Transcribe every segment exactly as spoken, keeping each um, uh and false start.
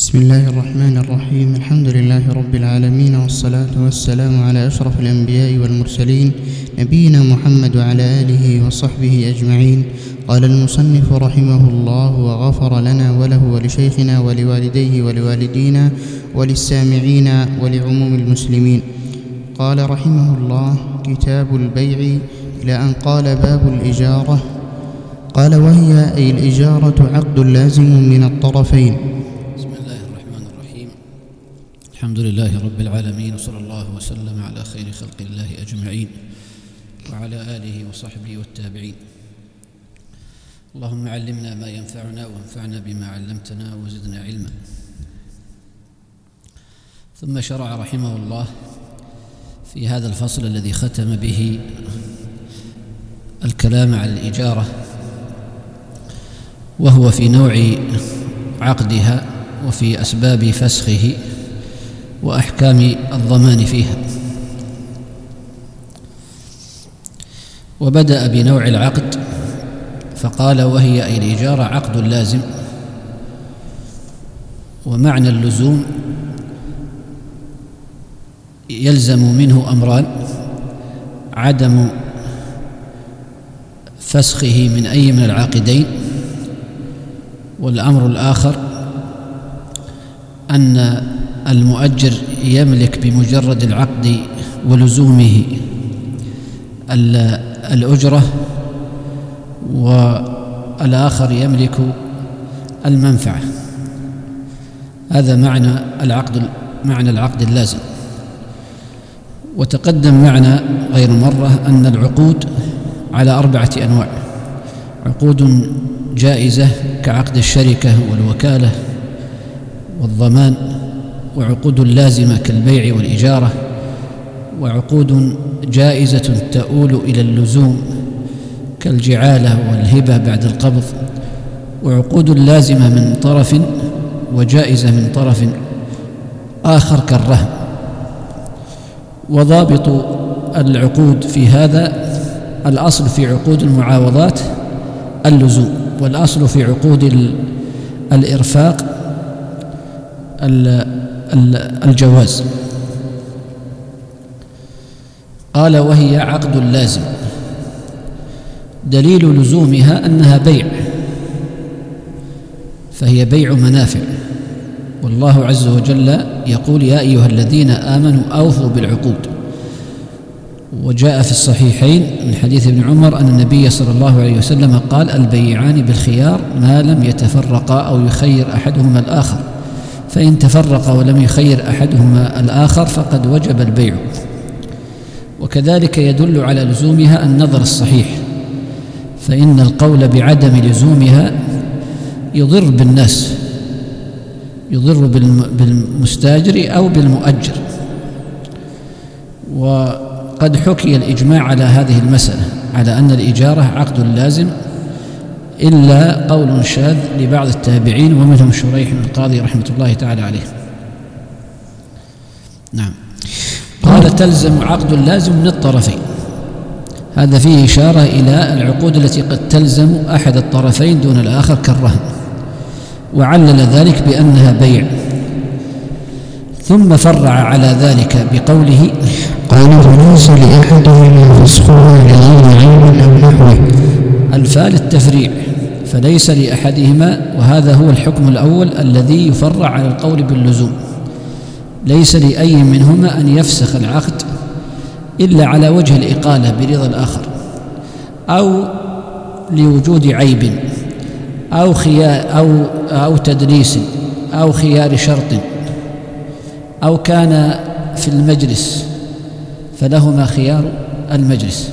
بسم الله الرحمن الرحيم. الحمد لله رب العالمين، والصلاة والسلام على أشرف الأنبياء والمرسلين، نبينا محمد وعلى آله وصحبه أجمعين. قال المصنف رحمه الله وغفر لنا وله ولشيخنا ولوالديه ولوالدينا وللسامعين ولعموم المسلمين. قال رحمه الله: كتاب البيع، إلى أن قال: باب الإجارة. قال: وهي أي الإجارة عقد لازم من الطرفين. بسم الله الرحمن الرحيم. الحمد لله رب العالمين، وصلى الله وسلم على خير خلق الله أجمعين وعلى آله وصحبه والتابعين. اللهم علمنا ما ينفعنا وانفعنا بما علمتنا وزدنا علما. ثم شرع رحمه الله في هذا الفصل الذي ختم به الكلام على الإجارة، وهو في نوع عقدها وفي أسباب فسخه وأحكام الضمان فيها. وبدأ بنوع العقد فقال: وهي أي الإجارة عقد لازم. ومعنى اللزوم يلزم منه أمران: عدم فسخه من أي من العاقدين، والأمر الآخر أن المؤجر يملك بمجرد العقد ولزومه الأجرة، والآخر يملك المنفعة. هذا معنى العقد معنى العقد اللازم. وتقدم معنا غير مرة أن العقود على أربعة أنواع: عقود جائزة كعقد الشركة والوكالة والضمان، وعقود لازمة كالبيع والإجارة، وعقود جائزة تؤول إلى اللزوم كالجعالة والهبة بعد القبض، وعقود لازمة من طرف وجائزة من طرف آخر كالرهن. وضابط العقود في هذا: الأصل في عقود المعاوضات اللزوم، والأصل في عقود الإرفاق الجواز. قال: وهي عقد لازم. دليل لزومها أنها بيع، فهي بيع منافع. والله عز وجل يقول: يا أيها الذين آمنوا أوفوا بالعقود. وجاء في الصحيحين من حديث ابن عمر أن النبي صلى الله عليه وسلم قال: البيعان بالخيار ما لم يتفرقا أو يخير أحدهما الآخر، فإن تفرقا ولم يخير أحدهما الآخر فقد وجب البيع. وكذلك يدل على لزومها النظر الصحيح، فإن القول بعدم لزومها يضر بالناس، يضر بالمستاجر أو بالمؤجر. وقد حكي الإجماع على هذه المسألة، على أن الإجارة عقد لازم، إلا قول شاذ لبعض التابعين ومنهم شريح القاضي رحمة الله تعالى عليه. نعم. قال: تلزم عقد لازم من الطرفين. هذا فيه إشارة إلى العقود التي قد تلزم أحد الطرفين دون الآخر كالرهن، وعلل ذلك بأنها بيع. ثم فرع على ذلك بقوله: قال: فليس لأحدهما فسخها لغير عين أو نحوه. الفاء للتفريع، فليس لأحدهما، وهذا هو الحكم الأول الذي يفرع على القول باللزوم. ليس لأي منهما أن يفسخ العقد إلا على وجه الإقالة برضا الآخر، أو لوجود عيب، أو خيار أو أو تدليس، أو خيار شرط، أو كان في المجلس فلهما خيار المجلس.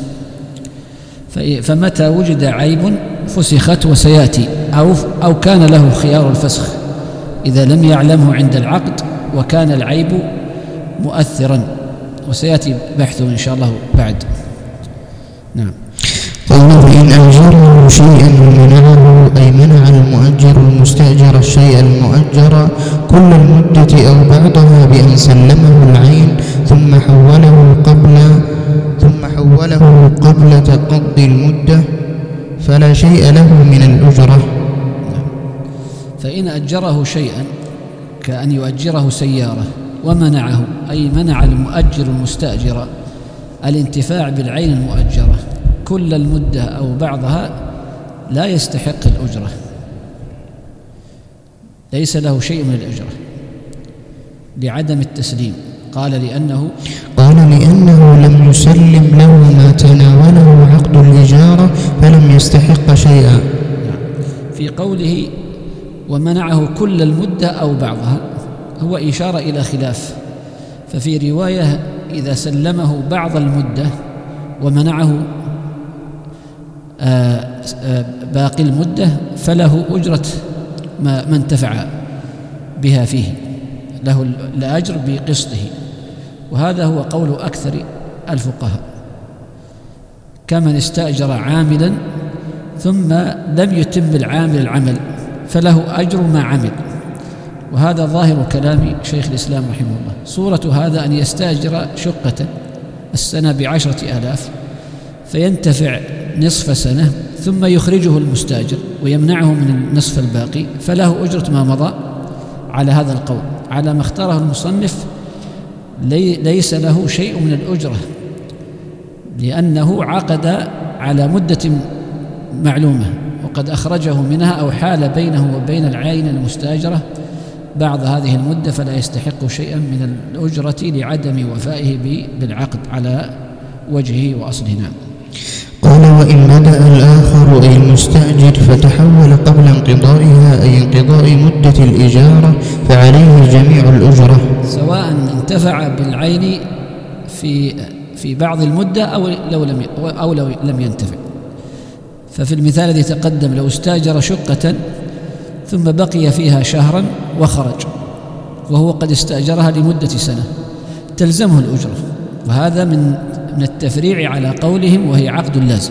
فمتى وجد عيب فسخت، وسيأتي، أو أو كان له خيار الفسخ إذا لم يعلمه عند العقد وكان العيب مؤثرا، وسيأتي بحثه إن شاء الله بعد. نعم. قال: فإن أجره شيئا ومنعه، أي منع المؤجر المستأجر الشيء المؤجر كل المدة أو بعضها بأن سلمه العين ثم حوله قبل ثم حوله قبل تقضي المدة، فلا شيء له من الأجرة. فإن أجره شيئا كأن يؤجره سيارة ومنعه، أي منع المؤجر المستأجر الانتفاع بالعين المؤجرة كل المدة أو بعضها، لا يستحق الأجرة، ليس له شيء من الأجرة لعدم التسليم. قال لأنه قال لأنه لم يسلم له ما تناوله عقد الإجارة فلم يستحق شيئا. في قوله ومنعه كل المدة أو بعضها هو إشارة إلى خلاف، ففي رواية إذا سلمه بعض المدة ومنعه باقي المدة فله أجرة ما من انتفع بها فيه، له الأجر بقسطه، وهذا هو قول أكثر الفقهاء. كمن استأجر عاملا ثم لم يتم العامل العمل فله أجر ما عمل، وهذا ظاهر كلام شيخ الإسلام رحمه الله. صورة هذا أن يستأجر شقة السنة بعشرة آلاف فينتفع نصف سنة ثم يخرجه المستأجر ويمنعه من النصف الباقي، فله أجرة ما مضى على هذا القول. على ما اختاره المصنف لي ليس له شيء من الأجرة، لأنه عقد على مدة معلومة وقد أخرجه منها أو حال بينه وبين العين المستأجرة بعض هذه المدة، فلا يستحق شيئا من الأجرة لعدم وفائه بالعقد على وجهه وأصله. نعم. قال وإن بدأ الآخر أي المستأجر فتحول قبل انقضائها أي انقضاء مدة الإجارة فعليه جميع الأجرة، سواء انتفع بالعين في في بعض المدة أو لو لم أو لو لم ينتفع. ففي المثال الذي تقدم لو استأجر شقة ثم بقي فيها شهرا وخرج وهو قد استأجرها لمدة سنة تلزمه الأجرة، وهذا من من التفريع على قولهم وهي عقد لازم.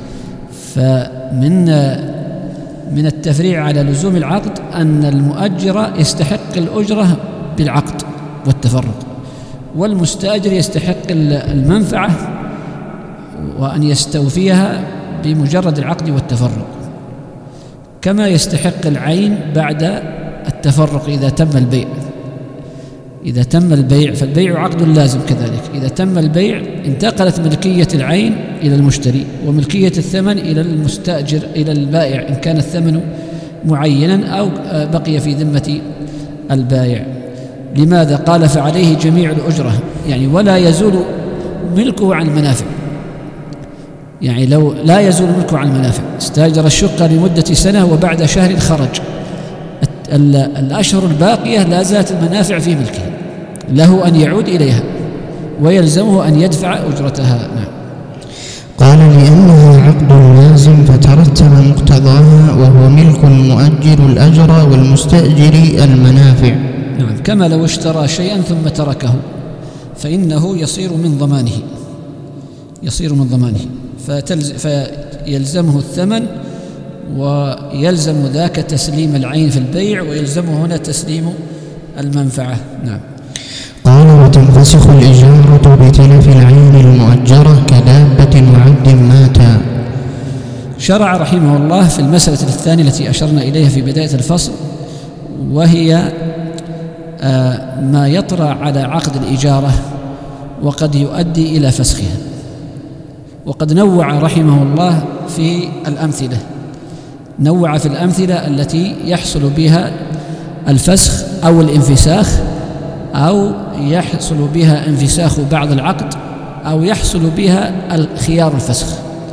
فمن من التفريع على لزوم العقد أن المؤجر يستحق الأجرة بالعقد والتفرق، والمستأجر يستحق المنفعة وأن يستوفيها بمجرد العقد والتفرق، كما يستحق العين بعد التفرق إذا تم البيع. إذا تم البيع فالبيع عقد لازم كذلك، إذا تم البيع انتقلت ملكية العين إلى المشتري وملكية الثمن إلى المستأجر إلى البائع إن كان الثمن معينا أو بقي في ذمة البائع. لماذا؟ قال فعليه جميع الأجرة، يعني ولا يزول ملكه عن المنافع، يعني لو لا يزول ملكه عن المنافع. استاجر الشقة لمدة سنة وبعد شهر خرج، الأشهر الباقية لا زالت المنافع في ملكه، له أن يعود إليها ويلزمه أن يدفع أجرتها. نعم. قال لأنها عقد لازم فترتب مقتضاها وهو ملك المؤجر الأجر والمستأجر المنافع. نعم. كما لو اشترى شيئا ثم تركه فإنه يصير من ضمانه يصير من ضمانه فتلز فيلزمه الثمن ويلزم ذاك تسليم العين في البيع ويلزمه هنا تسليم المنفعة. نعم. قال وتنفسخ الإجارة بتلف العين المؤجرة كدابة وعبد مات. شرع رحمه الله في المسألة الثانية التي أشرنا إليها في بداية الفصل، وهي ما يطرأ على عقد الإجارة وقد يؤدي إلى فسخها. وقد نوع رحمه الله في الأمثلة، نوع في الأمثلة التي يحصل بها الفسخ أو الانفساخ، أو يحصل بها انفساخ بعض العقد، أو يحصل بها خيار الفسخ.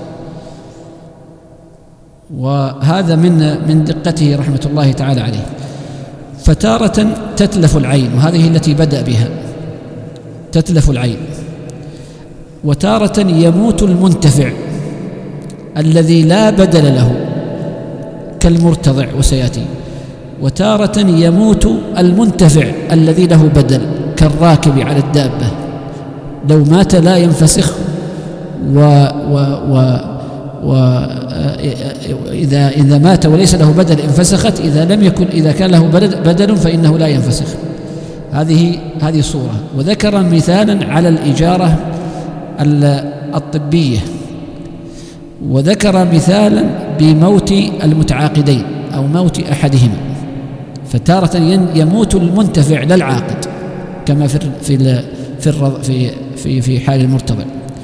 وهذا من من دقته رحمة الله تعالى عليه. فتارة تتلف العين، وهذه التي بدأ بها، تتلف العين. وتارة يموت المنتفع الذي لا بدل له كالمرتضع وسيأتي. وتارة يموت المنتفع الذي له بدل كالراكب على الدابة، لو مات لا ينفسخ، و, و, و, و إذا, إذا مات وليس له بدل انفسخت، إذا لم يكن إذا كان له بدل فإنه لا ينفسخ. هذه هذه صورة. وذكر مثالا على الإجارة الطبية، وذكر مثالا بموت المتعاقدين أو موت أحدهما، فتارة يموت المنتفع لا العاقد كما في في في في في حال المرتضع،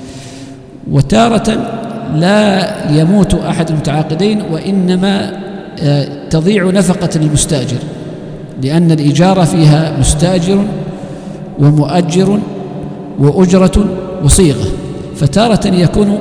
وتارة لا يموت أحد المتعاقدين وإنما تضيع نفقة المستأجر، لأن الإجارة فيها مستأجر ومؤجر وأجرة وصيغة، فتارة يكون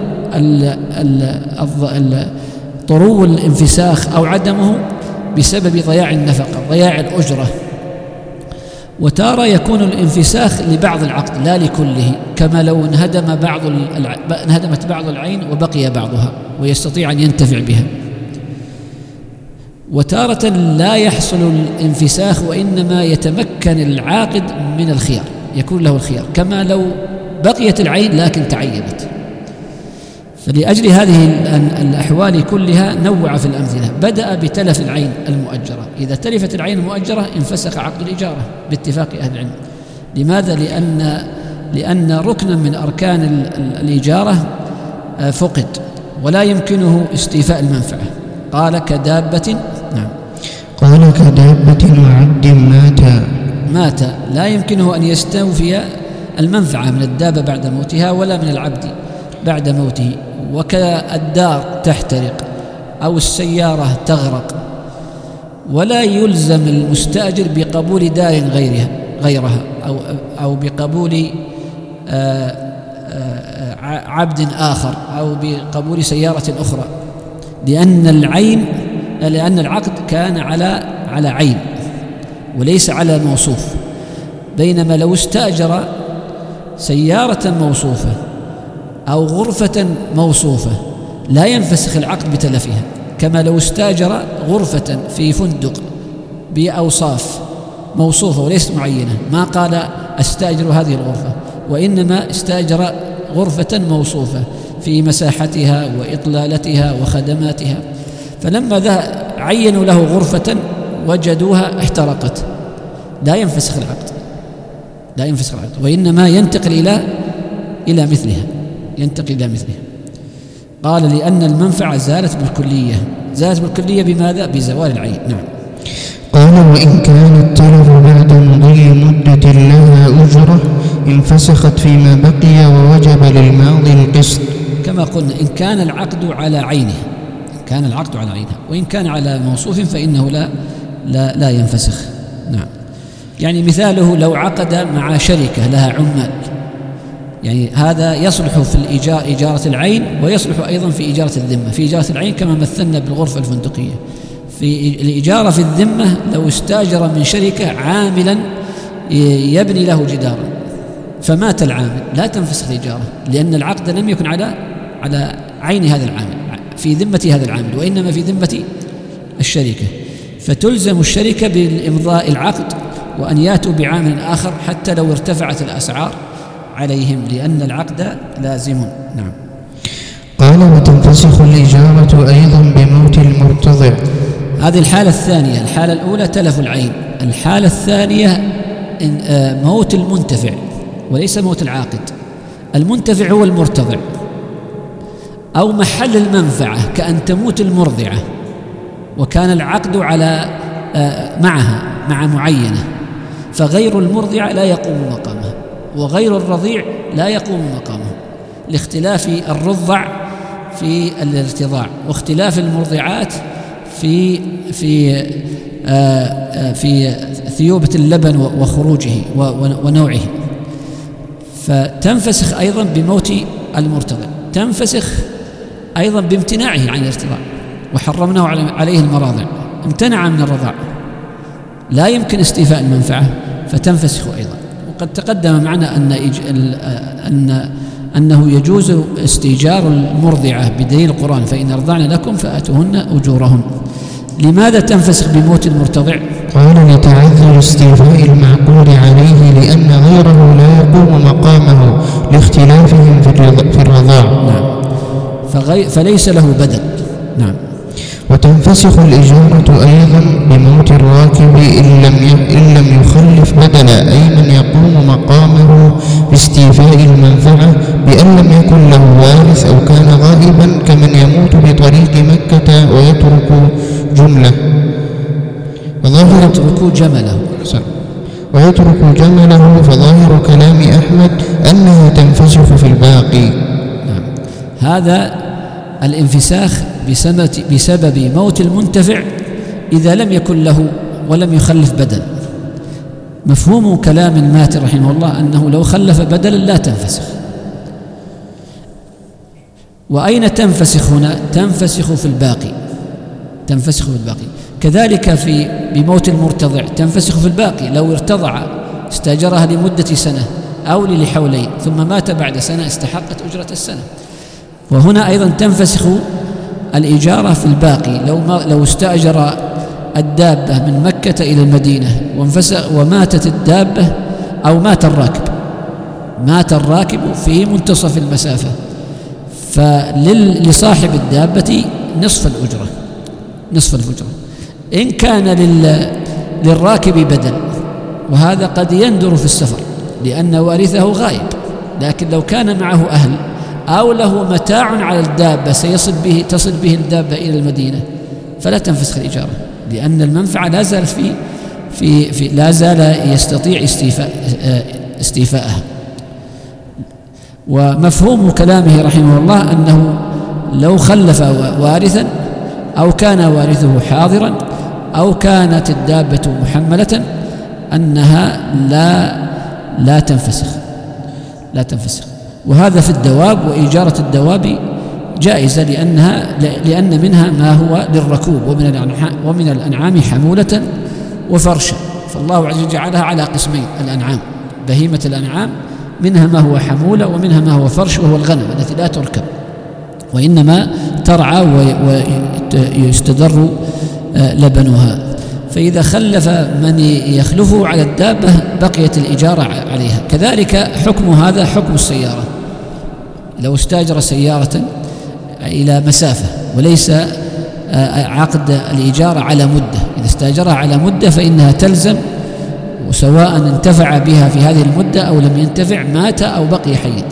طرو الانفساخ أو عدمه بسبب ضياع النفقة ضياع الأجرة، وتارة يكون الانفساخ لبعض العقد لا لكله، كما لو انهدم بعض انهدمت بعض العين وبقي بعضها ويستطيع أن ينتفع بها. وتارة لا يحصل الانفساخ وإنما يتمكن العاقد من الخيار، يكون له الخيار، كما لو بقيت العين لكن تعيبت. فلأجل هذه الأحوال كلها نوع في الأمثلة. بدأ بتلف العين المؤجرة، إذا تلفت العين المؤجرة انفسخ عقد الإجارة باتفاق أهل العلم. لماذا؟ لأن لأن ركنا من أركان الإجارة فقد ولا يمكنه استيفاء المنفعة. قال كدابة، نعم، قال كدابة وعبد مات مات لا يمكنه أن يستوفي المنفعة من الدابة بعد موتها ولا من العبد بعد موته. وكالدار تحترق أو السيارة تغرق، ولا يلزم المستأجر بقبول دار غيرها غيرها أو أو بقبول عبد آخر أو بقبول سيارة أخرى، لأن العين لأن العقد كان على على عين وليس على موصوف. بينما لو استأجر سيارة موصوفة أو غرفة موصوفة لا ينفسخ العقد بتلفها، كما لو استأجر غرفة في فندق بأوصاف موصوفة وليست معينة، ما قال استأجر هذه الغرفة، وإنما استأجر غرفة موصوفة في مساحتها وإطلالتها وخدماتها، فلما ذا عينوا له غرفة وجدوها احترقت لا ينفسخ العقد لا ينفسخ العقد وإنما ينتقل إلى إلى مثلها ينتقل إلى مثلها. قال لأن المنفعة زالت بالكلية. زالت بالكلية بماذا؟ بزوال العين. نعم. قال وإن كان التلف بعد مضي مدة لها أجرة انفسخت فيما بقي ووجب للماضي القسط. كما قلنا إن كان العقد على عينه إن كان العقد على عينه وإن كان على موصوف فإنه لا لا لا ينفسخ. نعم. يعني مثاله لو عقد مع شركة لها عمال، يعني هذا يصلح في الإيجار إجارة العين ويصلح أيضا في إجارة الذمة. في إجارة العين كما مثلنا بالغرفة الفندقية. في الإجارة في الذمة لو استاجر من شركة عاملا يبني له جدارا فمات العامل لا تنفسخ الإجارة، لأن العقد لم يكن على على عين هذا العامل في ذمة هذا العامل وإنما في ذمة الشركة، فتلزم الشركة بالإمضاء العقد وأن يأتوا بعامل آخر حتى لو ارتفعت الأسعار عليهم، لأن العقد لازم. نعم. قال وتنفسخ الإجارة أيضا بموت المرتضع. هذه الحالة الثانية. الحالة الأولى تلف العين، الحالة الثانية موت المنتفع وليس موت العاقد. المنتفع هو المرتضع أو محل المنفعة، كأن تموت المرضعة وكان العقد على معها مع معينة، فغير المرضعة لا يقوم مقامها وغير الرضيع لا يقوم مقامه، لاختلاف الرضع في الارتضاع واختلاف المرضعات في في في ثيوبة اللبن وخروجه ونوعه. فتنفسخ أيضا بموت المرتضع، تنفسخ أيضا بامتناعه عن الارتضاع، وحرمناه عليه المراضع، امتنع من الرضاع لا يمكن استيفاء المنفعة فتنفسخ أيضا. وقد تقدم معنا أن أن أنه يجوز استئجار المرضعة بدليل القرآن فإن أرضعن لكم فآتوهن أجورهن. لماذا تنفسخ بموت المرتضع؟ قال لتعذر استيفاء المعقول عليه لأن غيره لا يقوم مقامه لاختلافهم في الرضاع. نعم. فغي... فليس له بدل. نعم. وتنفسخ الإجارة أيضا بموت الراكب إن لم إن لم يخلف بدلا، أي من يقوم مقامه باستيفاء المنفعة بأن لم يكن له وارث أو كان غائبا، كمن يموت بطريق مكة ويترك جملة ويترك جمله. ويترك جمله فظاهر كلام أحمد أنها تنفسخ في الباقي. نعم. هذا الانفساخ بسبب, بسبب موت المنتفع إذا لم يكن له ولم يخلف بدل. مفهوم كلام الماتي رحمه الله أنه لو خلف بدلا لا تنفسخ. وأين تنفسخ هنا؟ تنفسخ في الباقي، تنفسخ في الباقي. كذلك في بموت المرتضع تنفسخ في الباقي. لو ارتضع استأجرها لمدة سنة أو لحولين ثم مات بعد سنة استحقت أجرة السنة. وهنا أيضا تنفسخ الإجارة في الباقي. لو ما لو استأجر الدابة من مكة إلى المدينة وماتت الدابة أو مات الراكب مات الراكب في منتصف المسافة، فلصاحب الدابة نصف الأجرة نصف الأجرة إن كان للراكب بدل، وهذا قد يندر في السفر لأن وارثه غائب. لكن لو كان معه أهل أو له متاع على الدابة سيصل به تصل به الدابة إلى المدينة فلا تنفسخ الإجارة، لأن المنفعة لا زال في في, في لا زال يستطيع استيفاء استيفاءها. ومفهوم كلامه رحمه الله أنه لو خلف وارثا أو كان وارثه حاضرا أو كانت الدابة محملة أنها لا لا تنفسخ لا تنفسخ. وهذا في الدواب، وإجارة الدواب جائزة لأنها لأن منها ما هو للركوب ومن الأنعام ومن الأنعام حمولة وفرشا. فالله عز وجل جعلها على قسمين: الأنعام بهيمة الأنعام منها ما هو حمولة ومنها ما هو فرش وهو الغنم التي لا تركب وإنما ترعى ويستدر لبنها. فإذا خلف من يخلفه على الدابة بقيت الإجارة عليها. كذلك حكم هذا حكم السيارة. لو استاجر سيارة إلى مسافة وليس عقد الإجارة على مدة، إذا استاجرها على مدة فإنها تلزم، وسواء انتفع بها في هذه المدة أو لم ينتفع مات أو بقي حيا.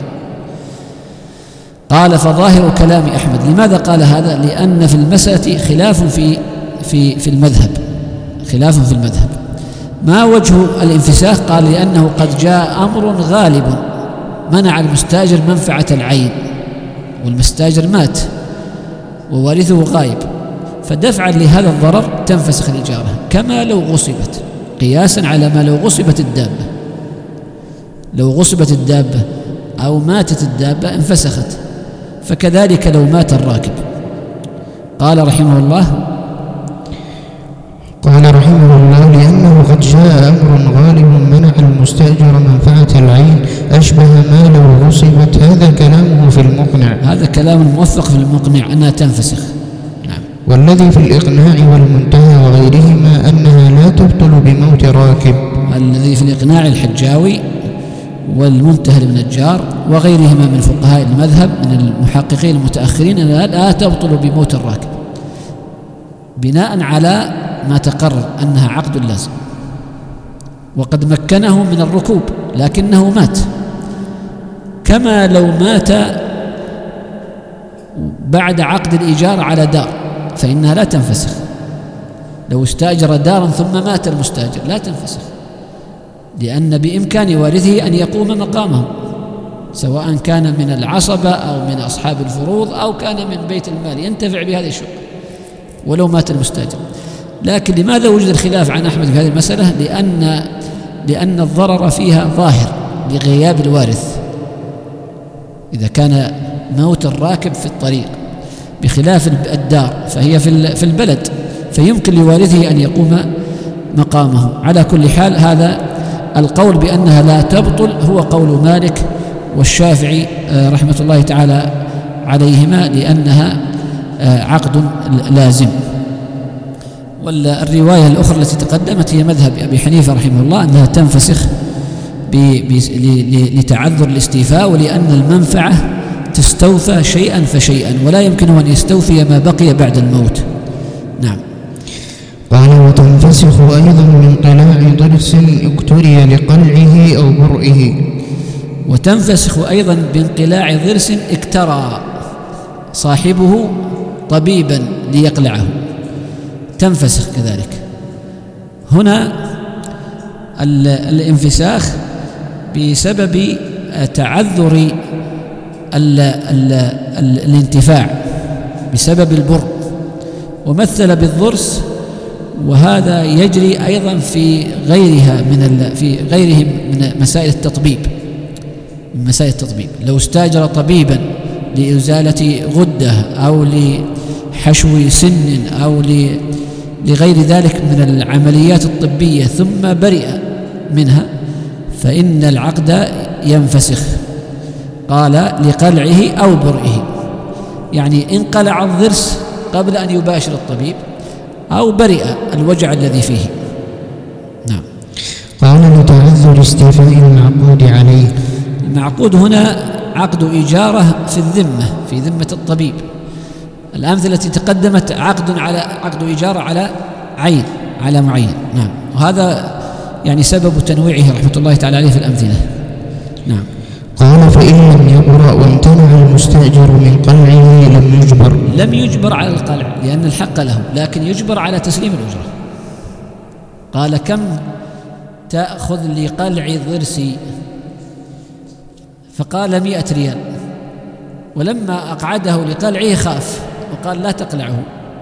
قال: فظاهر كلام أحمد. لماذا قال هذا؟ لأن في المسألة خلاف في في في المذهب خلاف في المذهب. ما وجه الانفساخ؟ قال: لأنه قد جاء أمر غالب منع المستاجر منفعة العين، والمستاجر مات ووارثه غائب، فدفعا لهذا الضرر تنفسخ الإجارة، كما لو غصبت، قياسا على ما لو غصبت الدابة. لو غصبت الدابة أو ماتت الدابة انفسخت، فكذلك لو مات الراكب. قال رحمه الله قال رحمه الله: لأنه قد جاء أمر غالب منع المستأجر منفعة العين أشبه ما لو غصبت. هذا كلامه في المقنع. هذا كلام الموفق في المقنع أنها تنفسخ. نعم. والذي في الإقناع والمنتهى وغيرهما أنها لا تبطل بموت راكب. الذي في الإقناع الحجاوي والمنتهى للنجار وغيرهما من فقهاء المذهب من المحققين المتأخرين أنها لا تبطل بموت الراكب، بناء على ما تقرر أنها عقد لازم، وقد مكنه من الركوب لكنه مات، كما لو مات بعد عقد الإيجار على دار فإنها لا تنفسخ. لو استأجر دارا ثم مات المستأجر لا تنفسخ، لأن بإمكان وارثه أن يقوم مقامه، سواء كان من العصبة أو من أصحاب الفروض أو كان من بيت المال ينتفع بهذه الشقة ولو مات المستأجر. لكن لماذا وجد الخلاف عن أحمد في هذه المسألة؟ لأن لأن الضرر فيها ظاهر لغياب الوارث إذا كان موت الراكب في الطريق، بخلاف الدار فهي في البلد فيمكن لوارثه أن يقوم مقامه. على كل حال هذا القول بأنها لا تبطل هو قول مالك والشافعي رحمة الله تعالى عليهما، لأنها عقد لازم. والرواية الأخرى التي تقدمت هي مذهب أبي حنيفة رحمه الله أنها تنفسخ لتعذر الاستيفاء، ولأن المنفعة تستوفى شيئا فشيئا ولا يمكنه أن يستوفي ما بقي بعد الموت. نعم. قال: وتنفسخ أيضا من قلاع ضرس اكتري لقلعه أو برئه. وتنفسخ أيضا بانقلاع ضرس اكترى صاحبه طبيبا ليقلعه، تنفسخ كذلك. هنا الانفساخ بسبب تعذر ال ال ال الانتفاع بسبب البر، ومثل بالضرس، وهذا يجري أيضا في غيرها من في غيره من مسائل التطبيب من مسائل التطبيب لو استاجر طبيبا لإزالة غدة أو لحشو سن أو لغير ذلك من العمليات الطبية ثم برئ منها فإن العقد ينفسخ، قال لقلعه أو برئه، يعني انقلع الضرس قبل أن يباشر الطبيب أو برئ الوجع الذي فيه. نعم. قال لتعذر استيفاء المعقود عليه. المعقود هنا عقد إجارة في الذمة، في ذمة الطبيب. الأمثلة التي تقدمت عقد على عقد إجارة على عين، على معين. نعم. وهذا يعني سبب تنويعه رحمة الله تعالى عليه في الأمثلة. نعم. قال فإن لم يبرأ وامتنع المستأجر من قلعه لم يجبر. لم يجبر على القلع لأن الحق له، لكن يجبر على تسليم الأجرة. قال كم تأخذ لقلع ضرسي؟ فقال مئة ريال، ولما أقعده لقلعه خاف وقال لا تقلعه،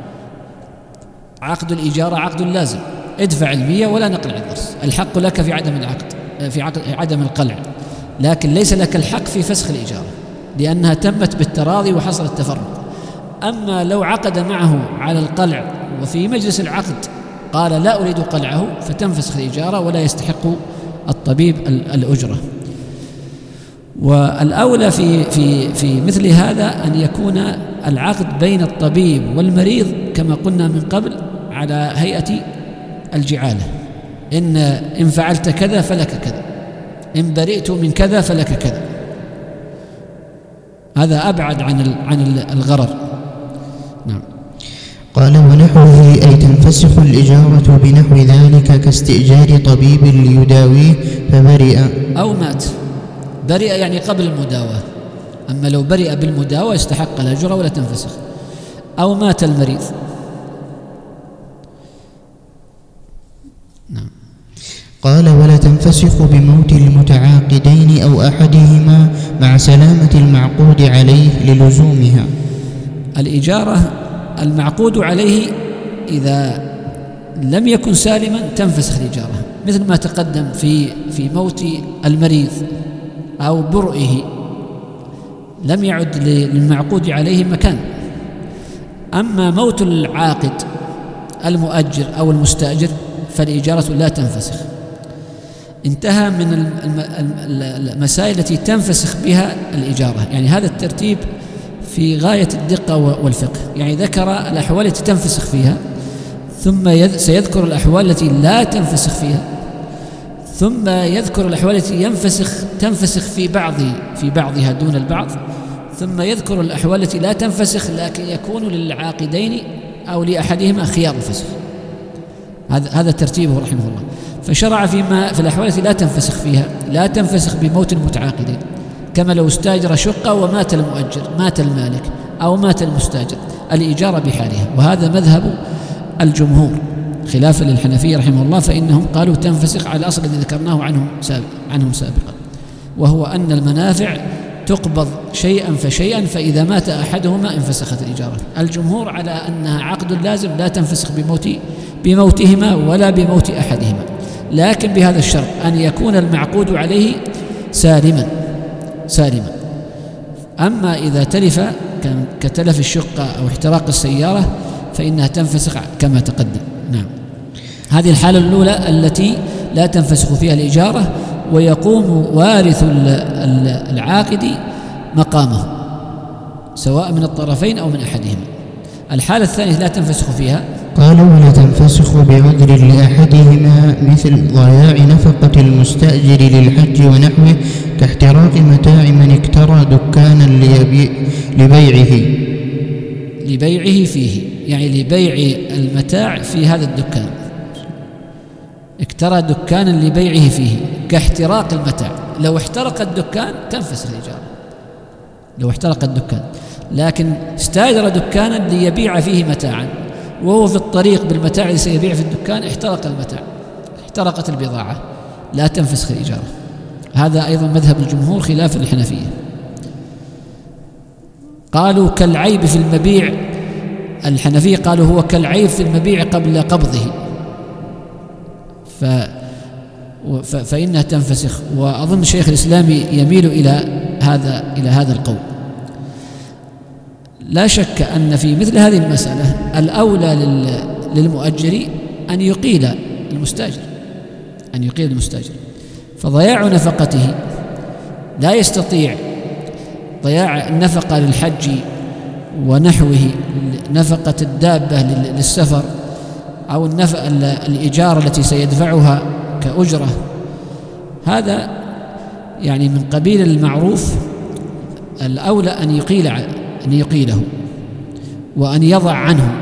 عقد الإجارة عقد لازم، ادفع المية ولا نقلع الضرس، الحق لك في عدم العقد في عقد عدم القلع، لكن ليس لك الحق في فسخ الإجارة لأنها تمت بالتراضي وحصل التفرق. أما لو عقد معه على القلع وفي مجلس العقد قال لا أريد قلعه فتنفسخ الإجارة ولا يستحق الطبيب الأجرة. والأولى في في في مثل هذا أن يكون العقد بين الطبيب والمريض كما قلنا من قبل على هيئة الجعالة، إن إن فعلت كذا فلك كذا، إن برئت من كذا فلك كذا، هذا أبعد عن عن الغرر. نعم. قال ونحوه أي تنفسخ الإجارة بنحو ذلك كاستئجار طبيب ليداويه فبرئ أو مات. برئ يعني قبل المداواة، أما لو برئ بالمداواة يستحق الأجرة ولا تنفسخ. أو مات المريض. نعم. قال ولا تنفسخ بموت المتعاقدين أو أحدهما مع سلامة المعقود عليه للزومها. الإجارة المعقود عليه إذا لم يكن سالما تنفسخ الإجارة، مثل ما تقدم في في موت المريض أو برئه لم يعد للمعقود عليه مكان. أما موت العاقد المؤجر أو المستأجر فالإجارة لا تنفسخ. انتهى من المسائل التي تنفسخ بها الإجارة، يعني هذا الترتيب في غاية الدقة والفقه، يعني ذكر الأحوال التي تنفسخ فيها ثم سيذكر الأحوال التي لا تنفسخ فيها، ثم يذكر الأحوال التي ينفسخ تنفسخ في بعض في بعضها دون البعض، ثم يذكر الأحوال التي لا تنفسخ لكن يكون للعاقدين أو لأحدهما خيار الفسخ. هذا هذا ترتيبه رحمه الله. فشرع فيما في الأحوال التي لا تنفسخ فيها، لا تنفسخ بموت المتعاقدين، كما لو استاجر شقة ومات المؤجر، مات المالك أو مات المستاجر، الإجارة بحالها، وهذا مذهب الجمهور خلافا للحنفية رحمه الله، فإنهم قالوا تنفسخ على الأصل الذي ذكرناه عنهم سابق عنهم سابقا، وهو أن المنافع تقبض شيئا فشيئا، فإذا مات أحدهما انفسخت الإجارة. الجمهور على أنها عقد لازم لا تنفسخ بموت بموتهما ولا بموت أحدهما، لكن بهذا الشرط أن يكون المعقود عليه سالما سالما. أما إذا تلف كتلف الشقة أو احتراق السيارة فإنها تنفسخ كما تقدم. نعم. هذه الحالة الأولى التي لا تنفسخ فيها الإجارة، ويقوم وارث العاقد مقامه سواء من الطرفين أو من أحدهما. الحالة الثانية لا تنفسخ فيها، قال ولا تنفسخ بعذر لأحدهما مثل ضياع نفقة المستأجر للحج ونحوه كاحتراق متاع من اكترى دكانا لبيعه لبيعه فيه، يعني لبيع المتاع في هذا الدكان، اكترى دكانا لبيعه فيه كاحتراق المتاع. لو احترق الدكان تنفسخ الإجارة لو احترق الدكان، لكن استأجر دكانا ليبيع فيه متاعا وهو في الطريق بالمتاع الذي سيبيع في الدكان احترق المتاع احترقت البضاعة لا تنفسخ الإجارة. هذا أيضا مذهب الجمهور خلاف الحنفية. قالوا كالعيب في المبيع، الحنفية قالوا هو كالعيب في المبيع قبل قبضه ف فإنها تنفسخ، وأظن شيخ الإسلام يميل إلى هذا إلى هذا القول. لا شك أن في مثل هذه المسألة الأولى للمؤجر أن يقيل المستأجر أن يقيل المستأجر فضياع نفقته لا يستطيع ضياع النفقة للحج ونحوه، نفقة الدابة للسفر أو النفقة الإيجار التي سيدفعها كأجرة، هذا يعني من قبيل المعروف. الأولى أن يقيل أن يقيله وأن يضع عنه.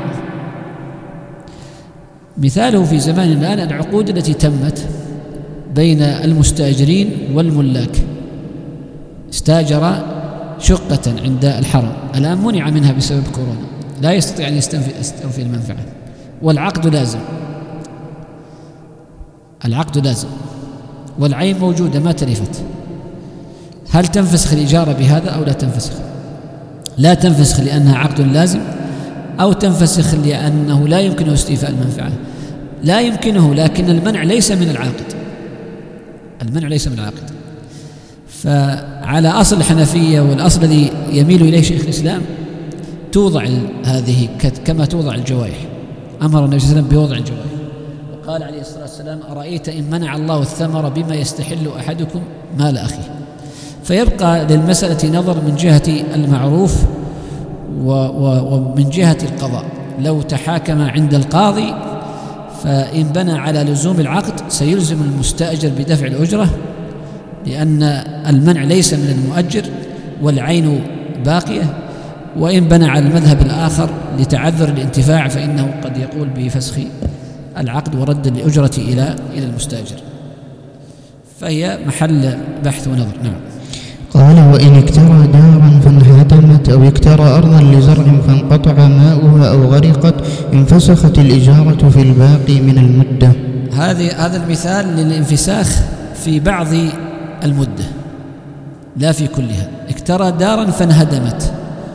مثاله في زمان الآن العقود التي تمت بين المستاجرين والملاك، استاجر شقة عند الحرم، الآن منع منها بسبب كورونا، لا يستطيع أن يستوفي المنفعة، والعقد لازم العقد لازم والعين موجودة ما تلفت. هل تنفسخ الإجارة بهذا أو لا تنفسخ؟ لا تنفسخ لأنها عقد لازم، أو تنفسخ لأنه لا يمكنه استيفاء المنفعة. لا يمكنه، لكن المنع ليس من العاقد المنع ليس من العاقد. فعلى أصل الحنفية والأصل الذي يميل إليه شيخ الإسلام توضع هذه كما توضع الجوائح. أمر النبي صلى الله عليه وسلم بوضع الجوائح، وقال عليه الصلاة والسلام أرأيت إن منع الله الثمر بما يستحل أحدكم مال أخيه. فيبقى للمسألة نظر من جهة المعروف ومن جهة القضاء. لو تحاكم عند القاضي فإن بنى على لزوم العقد سيلزم المستأجر بدفع الأجرة، لأن المنع ليس من المؤجر والعين باقية. وإن بنى على المذهب الآخر لتعذر الانتفاع فإنه قد يقول بفسخ العقد ورد الأجرة إلى إلى المستأجر. فهي محل بحث ونظر. نعم. قال وإن اكترى دارا فانهدمت أو اكترى أرضا لزرع فانقطع ماؤها أو غرقت انفسخت الإجارة في الباقي من المدة. هذه هذا المثال للانفساخ في بعض المدة لا في كلها. اكترى دارا فانهدمت،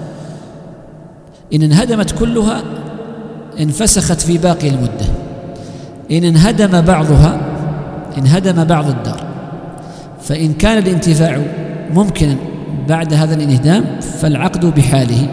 إن انهدمت كلها انفسخت في باقي المدة. إن انهدم بعضها انهدم بعض الدار، فإن كان الانتفاع ممكنا بعد هذا الانهدام فالعقد بحاله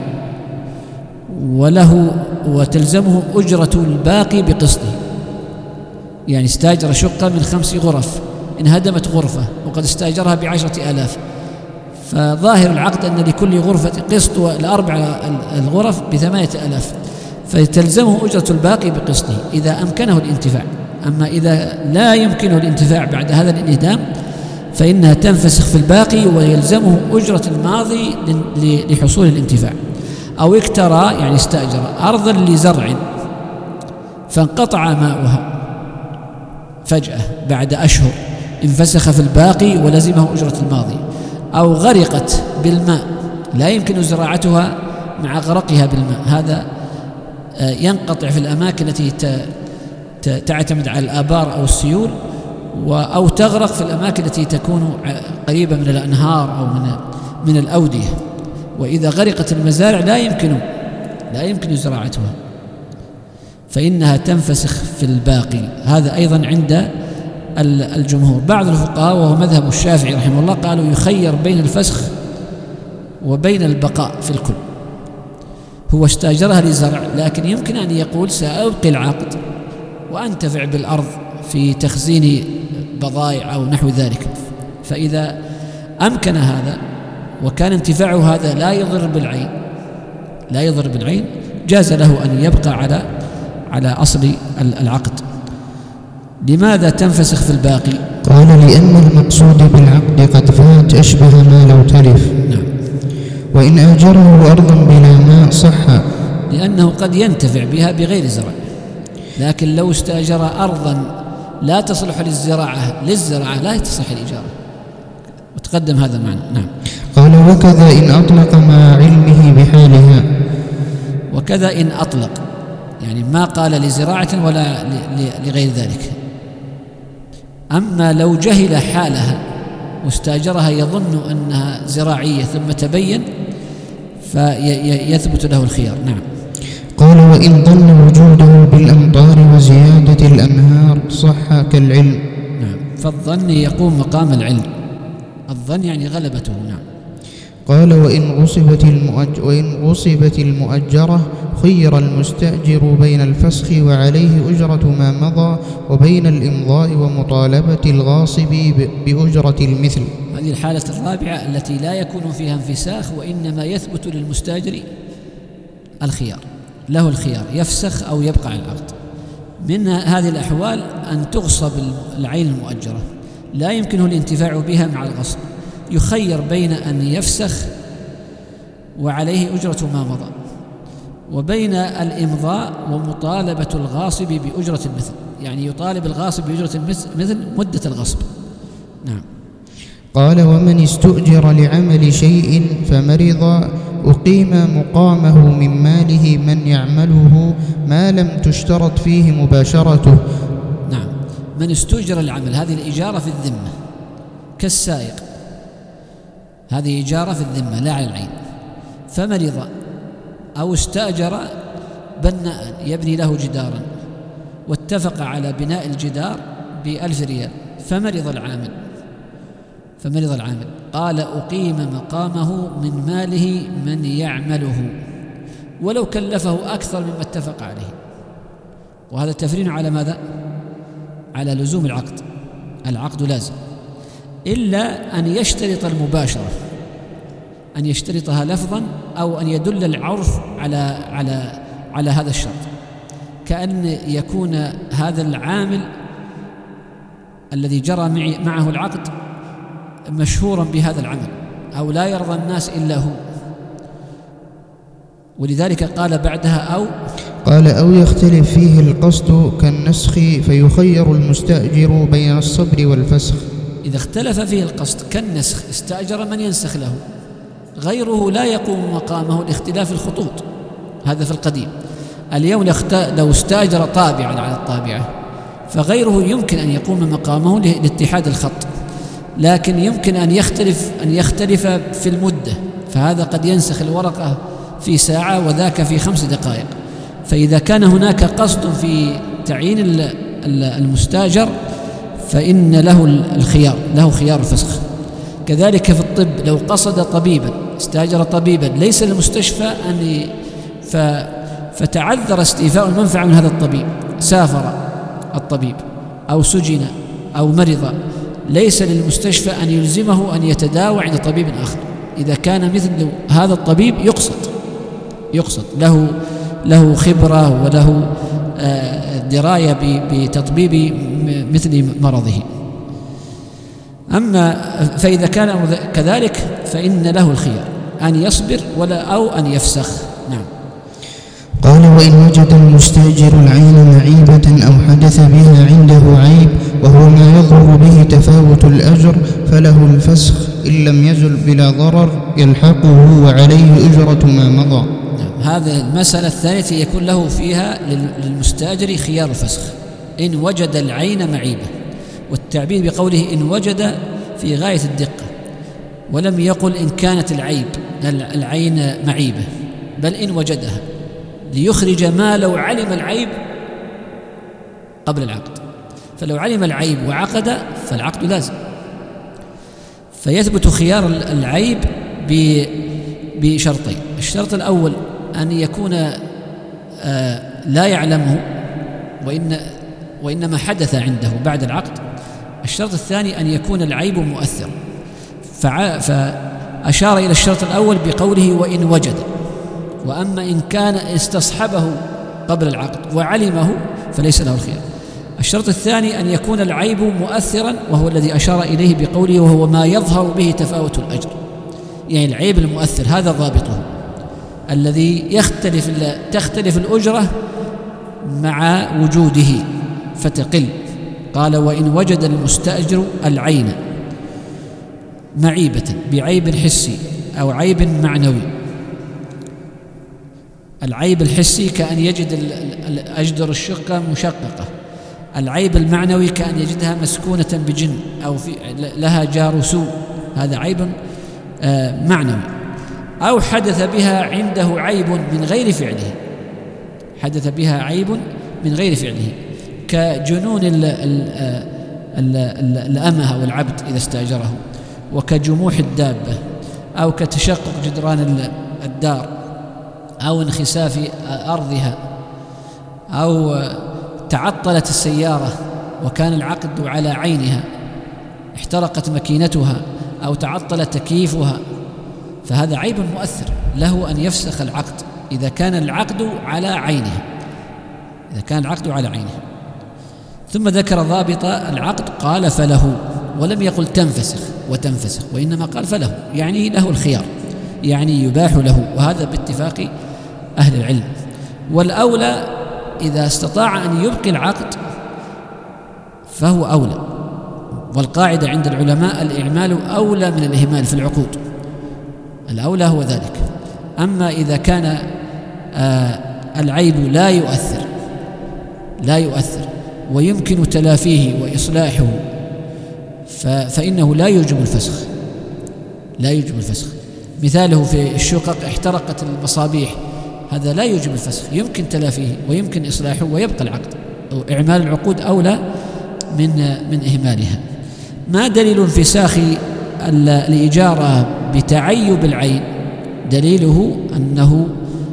وله وتلزمه أجرة الباقي بقسطه. يعني استاجر شقة من خمس غرف، انهدمت غرفة وقد استاجرها بعشرة آلاف، فظاهر العقد أن لكل غرفة قسط والأربع الغرف بثمانية آلاف، فتلزمه أجرة الباقي بقسطه إذا أمكنه الانتفاع. أما إذا لا يمكنه الانتفاع بعد هذا الانهدام فإنها تنفسخ في الباقي ويلزمه أجرة الماضي لحصول الانتفاع. أو اكترى يعني استأجر أرضا لزرع فانقطع ماؤها فجأة بعد أشهر انفسخ في الباقي ولزمه أجرة الماضي. أو غرقت بالماء لا يمكن زراعتها مع غرقها بالماء، هذا ينقطع في الأماكن التي تعتمد على الآبار أو السيول، أو تغرق في الأماكن التي تكون قريبة من الأنهار أو من من الأودية. وإذا غرقت المزارع لا يمكن لا يمكن زراعتها فإنها تنفسخ في الباقي. هذا أيضا عند الجمهور. بعض الفقهاء وهو مذهب الشافعي رحمه الله قالوا يخير بين الفسخ وبين البقاء في الكل. هو استاجرها لزرع، لكن يمكن أن يقول سأبقي العقد وأنتفع بالأرض في تخزين بضائع أو نحو ذلك. فإذا أمكن هذا وكان انتفاعه هذا لا يضر بالعين لا يضر بالعين جاز له أن يبقى على على أصل العقد. لماذا تنفسخ في الباقي؟ قال لأن المقصود بالعقد قد فات أشبه ما لو تلف. نعم. وإن أجره أرضا بلا ماء صح، لأنه قد ينتفع بها بغير زرع. لكن لو استأجر أرضا لا تصلح للزراعة للزراعة لا تصح الإجارة، وتقدم هذا المعنى. نعم. قال وكذا إن أطلق مع علمه بحالها. وكذا إن أطلق، يعني ما قال لزراعة ولا لغير ذلك، أما لو جهل حالها واستأجرها يظن أنها زراعية ثم تبين فيثبت له الخيار. نعم. قال وإن ظن وجوده بالأمطار وزيادة الأنهار صح كالعلم. نعم. فالظن يقوم مقام العلم، الظن يعني غلبته. نعم. قال وإن غصبت, المؤج وإن غصبت المؤجرة خير المستأجر بين الفسخ وعليه أجرة ما مضى وبين الإمضاء ومطالبة الغاصب بأجرة المثل. هذه الحالة الرابعة التي لا يكون فيها انفساخ وإنما يثبت للمستأجر الخيار، له الخيار يفسخ أو يبقى على العقد. من هذه الأحوال أن تغصب العين المؤجرة لا يمكنه الانتفاع بها مع الغصب، يخير بين أن يفسخ وعليه أجرة ما مضى وبين الإمضاء ومطالبة الغاصب بأجرة المثل، يعني يطالب الغاصب بأجرة المثل مدة الغصب. نعم. قال ومن استؤجر لعمل شيء فمرض أقيم مقامه من ماله من يعمله ما لم تشترط فيه مباشرته. نعم. من استؤجر العمل، هذه الإجارة في الذمة كالسائق، هذه إجارة في الذمة لا على العين، فمرض أو استأجر بناء يبني له جدارا واتفق على بناء الجدار بألف ريال فمرض العامل فمرض العامل قال أقيم مقامه من ماله من يعمله ولو كلفه أكثر مما اتفق عليه. وهذا التفرين على ماذا؟ على لزوم العقد، العقد لازم إلا أن يشترط المباشرة، أن يشترطها لفظا أو أن يدل العرف على على على هذا الشرط، كأن يكون هذا العامل الذي جرى معه العقد مشهورا بهذا العمل أو لا يرضى الناس إلا هو، ولذلك قال بعدها أو قال أو يختلف فيه القصد كالنسخ فيخير المستأجر بين الصبر والفسخ. إذا اختلف فيه القصد كالنسخ استأجر من ينسخ له، غيره لا يقوم مقامه لاختلاف الخطوط، هذا في القديم. اليوم لو استأجر طابعا على الطابعة فغيره يمكن أن يقوم مقامه لاتحاد الخط، لكن يمكن أن يختلف أن يختلف في المدة، فهذا قد ينسخ الورقة في ساعة وذاك في خمس دقائق. فإذا كان هناك قصد في تعيين المستاجر فإن له الخيار، له خيار الفسخ. كذلك في الطب لو قصد طبيبا، استاجر طبيبا ليس للمستشفى أن فتعذر استيفاء المنفعة من هذا الطبيب، سافر الطبيب أو سجن أو مرض، ليس للمستشفى أن يلزمه أن يتداوى عند طبيب آخر. إذا كان مثل هذا الطبيب يقصد يقصد له له خبرة وله دراية بتطبيب مثل مرضه. أما فإذا كان كذلك فإن له الخيار أن يصبر ولا أو أن يفسخ. نعم. قال وإن وجد المستأجر العين معيبة أو حدث بها عنده عيب وهو ما يظهر به تفاوت الأجر فله الفسخ إن لم يزل بلا ضرر يلحقه وعليه أجرة ما مضى. نعم. هذه المسألة الثالثة يكون له فيها للمستأجر خيار الفسخ إن وجد العين معيبة، والتعبير بقوله إن وجد في غاية الدقة، ولم يقل إن كانت العيب العين معيبة، بل إن وجدها ليخرج ما لو علم العيب قبل العقد. فلو علم العيب وعقد فالعقد لازم، فيثبت خيار العيب بشرطين. الشرط الأول أن يكون لا يعلمه وإن وإنما حدث عنده بعد العقد. الشرط الثاني أن يكون العيب مؤثر، فأشار إلى الشرط الأول بقوله وإن وجد. وأما إن كان استصحبه قبل العقد وعلمه فليس له الخيار. الشرط الثاني أن يكون العيب مؤثرا، وهو الذي أشار إليه بقوله وهو ما يظهر به تفاوت الأجر، يعني العيب المؤثر هذا ضابطه الذي يختلف تختلف الأجرة مع وجوده فتقل. قال وإن وجد المستأجر العين معيبة بعيب حسي أو عيب معنوي. العيب الحسي كأن يجد أجدر الشقة مشققة العيب المعنوي كأن يجدها مسكونة بجن أو في لها جار سوء، هذا عيب معنوي. أو حدث بها عنده عيب من غير فعله، حدث بها عيب من غير فعله كجنون ال ال ال ال الأمة أو العبد إذا استأجره، وكجموح الدابة، أو كتشقق جدران الدار، أو انخساف أرضها، أو تعطلت السيارة وكان العقد على عينها احترقت ماكينتها أو تعطل تكييفها، فهذا عيب مؤثر له أن يفسخ العقد إذا كان العقد على عينه، إذا كان العقد على عينه. ثم ذكر ضابط العقد قال فله، ولم يقل تنفسخ وتنفسخ، وإنما قال فله، يعني له الخيار، يعني يباح له، وهذا باتفاق أهل العلم. والأولى إذا استطاع أن يبقي العقد فهو أولى، والقاعدة عند العلماء الإعمال أولى من الإهمال في العقود، الأولى هو ذلك. أما إذا كان آه العيب لا يؤثر لا يؤثر ويمكن تلافيه وإصلاحه فإنه لا يوجب الفسخ، لا يوجب الفسخ. مثاله في الشقق احترقت المصابيح، هذا لا يوجب الفسخ، يمكن تلافيه ويمكن إصلاحه ويبقى العقد. إعمال العقود أولى من من إهمالها. ما دليل انفساخ الإجارة بتعيب العين؟ دليله أنه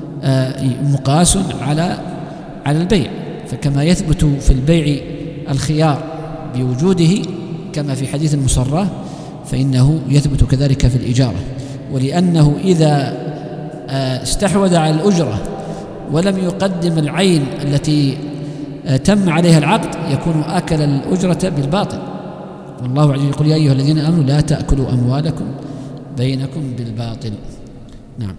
مقاس على على البيع، فكما يثبت في البيع الخيار بوجوده كما في حديث المصرة، فإنه يثبت كذلك في الإجارة. ولأنه إذا استحوذ على الأجرة ولم يقدم العين التي تم عليها العقد يكون أكل الأجرة بالباطل، والله عز وجل يقول يا أيها الذين آمنوا لا تأكلوا أموالكم بينكم بالباطل. نعم.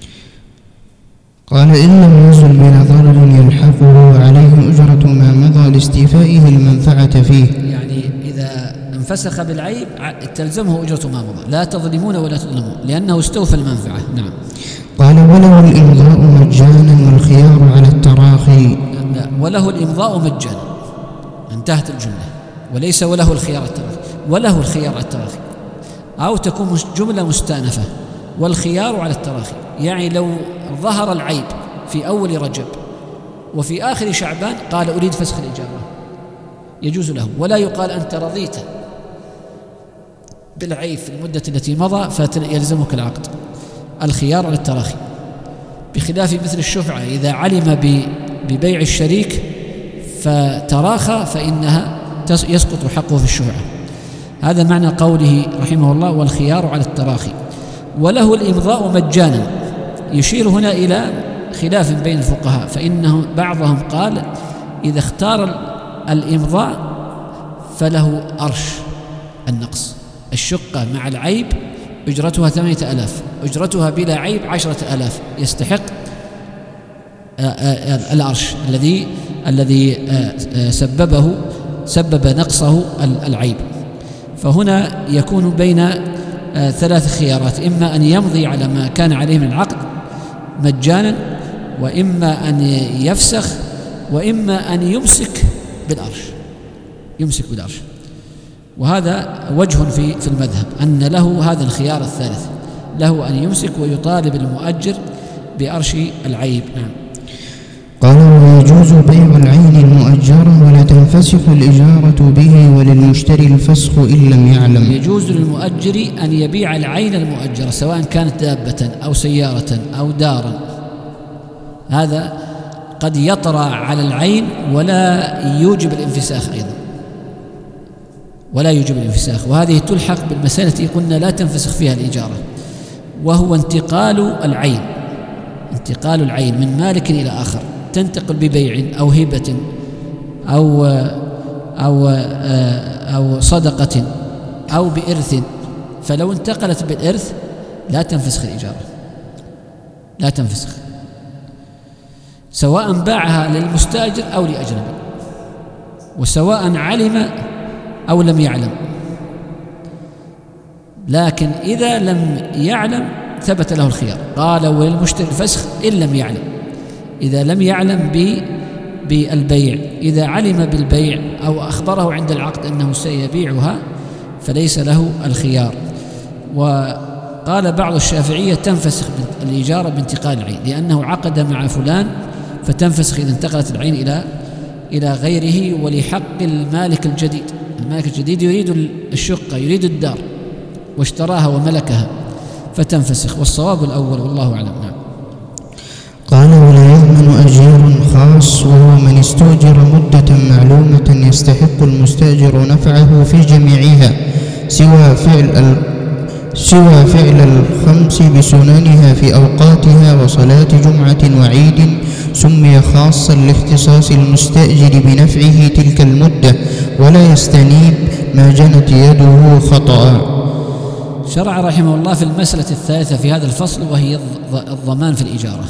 قال إن لم يزل بلا ضرر يلحقه عليه أجرة ما مضى لاستيفائه المنفعة فيه، يعني إذا انفسخ بالعيب تلزمه أجرة ما مضى، لا تظلمون ولا تظلمون لأنه استوفى المنفعة. نعم. قال وله الإمضاء مجانا والخيار على التراخي. وله الإمضاء مجانا، انتهت الجملة، وليس وله الخيار التراخي، وله الخيار على التراخي، أو تكون جملة مستأنفة والخيار على التراخي، يعني لو ظهر العيب في أول رجب وفي آخر شعبان قال أريد فسخ الإجارة يجوز له، ولا يقال أنت رضيت بالعيب في المدة التي مضى فيلزمك العقد. الخيار على التراخي، بخلاف مثل الشفعة إذا علم ببيع الشريك فتراخى فإنها يسقط حقه في الشفعة. هذا معنى قوله رحمه الله والخيار على التراخي. وله الإمضاء مجانا، يشير هنا إلى خلاف بين الفقهاء، فإنه بعضهم قال إذا اختار الإمضاء فله أرش النقص، الشقة مع العيب أجرتها ثمانية آلاف، أجرتها بلا عيب عشرة آلاف، يستحق الأرش الذي الذي سببه سبب نقصه العيب. فهنا يكون بين ثلاث خيارات، إما أن يمضي على ما كان عليه من العقد مجانا، وإما أن يفسخ، وإما أن يمسك بالأرش يمسك بالأرش. وهذا وجه في في المذهب أن له هذا الخيار الثالث، له أن يمسك ويطالب المؤجر بأرش العيب. نعم. قال ويجوز بيع العين المؤجرة ولا تنفسخ الإجارة به، وللمشتري الفسخ إن لم يعلم. يجوز للمؤجر أن يبيع العين المؤجرة سواء كانت دابة أو سيارة أو دارا، هذا قد يطرأ على العين ولا يوجب الانفساخ أيضا، ولا يوجب الانفساخ. وهذه تلحق بالمسألة التي قلنا لا تنفسخ فيها الإجارة، وهو انتقال العين انتقال العين من مالك إلى آخر، تنتقل ببيع أو هبة أو أو أو صدقة أو بإرث، فلو انتقلت بالإرث لا تنفسخ الإجارة، لا تنفسخ، سواء باعها للمستأجر أو لأجنبي، وسواء علم أو لم يعلم. لكن إذا لم يعلم ثبت له الخيار، قال وللمشتري الفسخ إن لم يعلم، إذا لم يعلم بالبيع إذا علم بالبيع أو أخبره عند العقد أنه سيبيعها فليس له الخيار. وقال بعض الشافعية تنفسخ الإجارة بانتقال العين، لأنه عقد مع فلان فتنفسخ إذا انتقلت العين إلى إلى غيره ولحق المالك الجديد. المالك الجديد يريد الشقة، يريد الدار واشتراها وملكها فتنفسخ، والصواب الأول والله أعلم. نعم. قال: ولا يضمن أجير خاص، وهو من استؤجر مدة معلومة يستحق المستأجر نفعه في جميعها سوى فعل سوى فعل الخمس بسننها في أوقاتها وصلاة جمعة وعيد، سمي خاصا لاختصاص المستأجر بنفعه تلك المدة، ولا يستنيب ما جنت يده خطأ. شرع رحمه الله في المسألة الثالثة في هذا الفصل، وهي الضمان في الإجارة،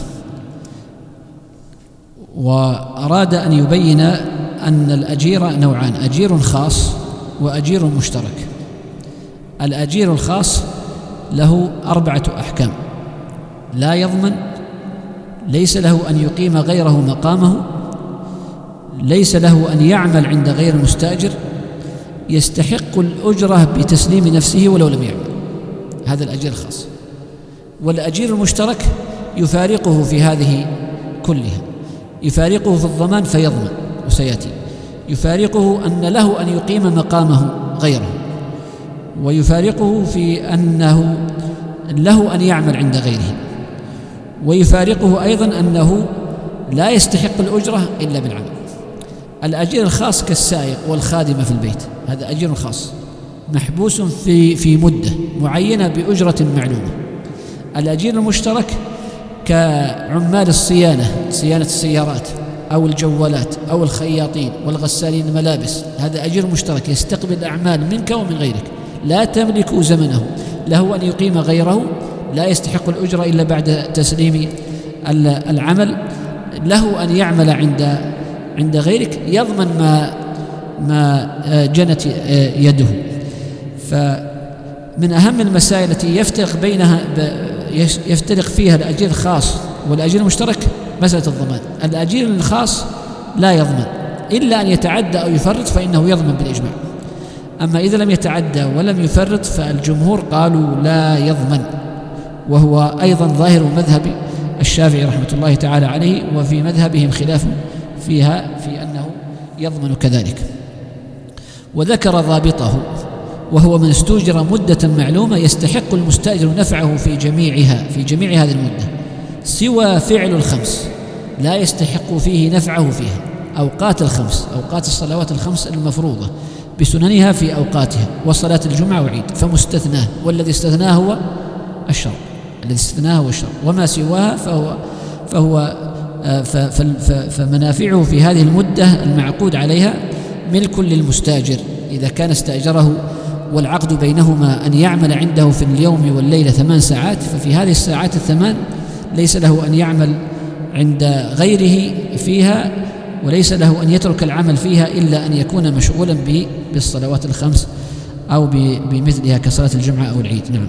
وأراد أن يبين أن الأجير نوعان: أجير خاص وأجير مشترك. الأجير الخاص له أربعة أحكام: لا يضمن، ليس له أن يقيم غيره مقامه، ليس له أن يعمل عند غير المستأجر، يستحق الأجرة بتسليم نفسه ولو لم يعمل. هذا الأجير الخاص. والأجير المشترك يفارقه في هذه كلها، يفارقه في الضمان فيضمن وسيأتي، يفارقه أن له أن يقيم مقامه غيره، ويفارقه في أنه له أن يعمل عند غيره، ويفارقه أيضا أنه لا يستحق الأجرة إلا بالعمل. الأجير الخاص كالسائق والخادمة في البيت، هذا أجير خاص محبوس في في مدة معينة بأجرة معلومة. الأجير المشترك كعمال الصيانة، صيانة السيارات أو الجوالات أو الخياطين والغسالين الملابس، هذا أجير مشترك يستقبل أعمال منك ومن غيرك، لا تملك زمنه، له أن يقيم غيره، لا يستحق الأجرة إلا بعد تسليم العمل، له أن يعمل عند عند غيرك، يضمن ما ما جنت يده. فمن أهم المسائل التي يفترق بينها يفترق فيها الأجير الخاص والأجير المشترك مسألة الضمان. الأجير الخاص لا يضمن إلا أن يتعدى أو يفرط، فإنه يضمن بالإجماع. أما إذا لم يتعدى ولم يفرط فالجمهور قالوا لا يضمن، وهو أيضا ظاهر مذهب الشافعي رحمة الله تعالى عليه، وفي مذهبهم خلاف فيها في أنه يضمن كذلك. وذكر ضابطه، وهو من استؤجر مدة معلومة يستحق المستأجر نفعه في جميعها في جميع هذه المدة سوى فعل الخمس، لا يستحق فيه نفعه فيها. أوقات الخمس، أوقات الصلوات الخمس المفروضة بسننها في أوقاتها، وصلاة الجمعة وعيد فمستثناه، والذي استثناه هو الشرع، الذي استثناه هو الشرع، وما سواها فهو فهو فمنافعه في هذه المدة المعقود عليها ملك للمستاجر إذا كان استأجره، والعقد بينهما أن يعمل عنده في اليوم والليلة ثمان ساعات، ففي هذه الساعات الثمان ليس له أن يعمل عند غيره فيها، وليس له أن يترك العمل فيها إلا أن يكون مشغولا بالصلوات الخمس أو بمثلها كصلاة الجمعة أو العيد. نعم.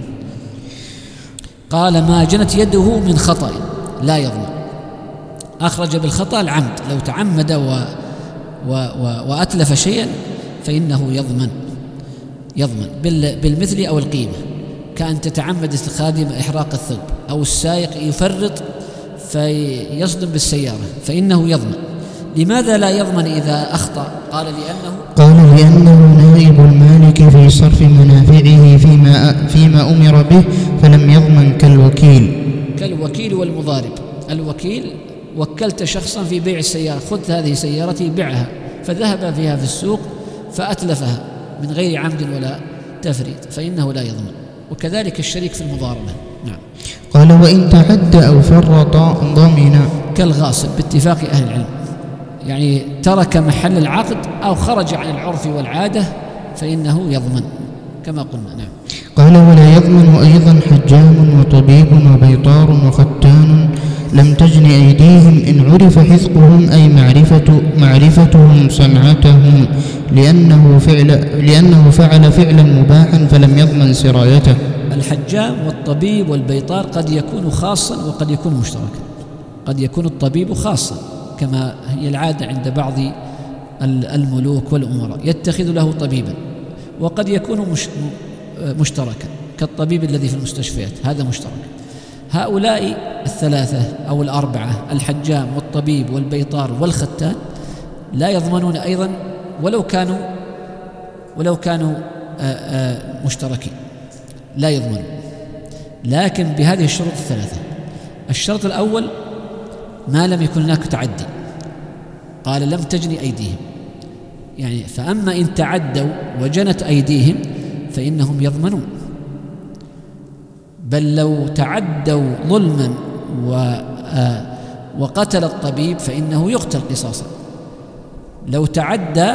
قال: ما جنت يده من خطأ لا يضمن. أخرج بالخطأ العمد، لو تعمد و و و وأتلف شيئا فإنه يضمن يضمن بالمثل أو القيمة، كأن تتعمد الخادم إحراق الثوب، أو السائق يفرط فيصدم بالسيارة فإنه يضمن. لماذا لا يضمن إذا أخطأ؟ قال: لأنه قال لأنه نائب المالك في صرف منافعه فيما فيما أمر به، فلم يضمن كالوكيل كالوكيل والمضارب. الوكيل وكلت شخصا في بيع السيارة، خذ هذه سيارتي بعها، فذهب فيها في السوق فأتلفها من غير عمد ولا تفريط، فإنه لا يضمن. وكذلك الشريك في المضاربة. نعم. قال: وإن تعدى أو فرط ضمن. كالغاصب باتفاق أهل العلم، يعني ترك محل العقد أو خرج عن العرف والعادة فإنه يضمن كما قلنا. نعم. قال: ولا يضمن أيضا حجام وطبيب وبيطار وختان لم تجن أيديهم إن عرف حذقهم، أي معرفة معرفتهم صنعتهم، لأنه فعل لأنه فعل فعلا مباحا فلم يضمن سرايته. الحجام والطبيب والبيطار قد يكون خاصا وقد يكون مشتركا. قد يكون الطبيب خاصا كما هي العادة عند بعض الملوك والأمراء، يتخذ له طبيبا، وقد يكون مش مشتركا كالطبيب الذي في المستشفيات، هذا مشترك. هؤلاء الثلاثة أو الأربعة، الحجام والطبيب والبيطار والختان، لا يضمنون أيضا ولو كانوا ولو كانوا مشتركين، لا يضمنون، لكن بهذه الشروط الثلاثة. الشرط الأول ما لم يكن هناك تعدي، قال لم تجني أيديهم، يعني فأما إن تعدوا وجنت أيديهم فإنهم يضمنون، بل لو تعدوا ظلما وقتل الطبيب فإنه يقتل قصاصا. لو تعدى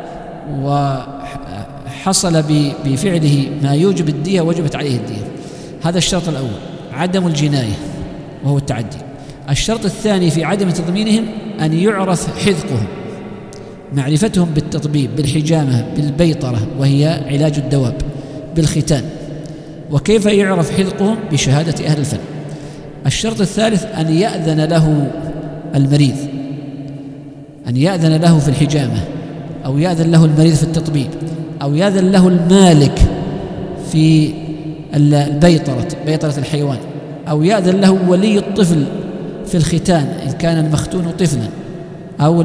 وحصل بفعله ما يوجب الدية وجبت عليه الدية. هذا الشرط الأول، عدم الجناية وهو التعدي. الشرط الثاني في عدم تضمينهم أن يعرف حذقهم، معرفتهم بالتطبيب، بالحجامة، بالبيطرة وهي علاج الدواب، بالختان. وكيف يعرف حذقهم؟ بشهادة أهل الفن. الشرط الثالث أن يأذن له المريض، أن يأذن له في الحجامة، أو يأذن له المريض في التطبيب، أو يأذن له المالك في البيطرة، بيطرة الحيوان، أو يأذن له ولي الطفل في الختان إن كان المختون طفلا، أو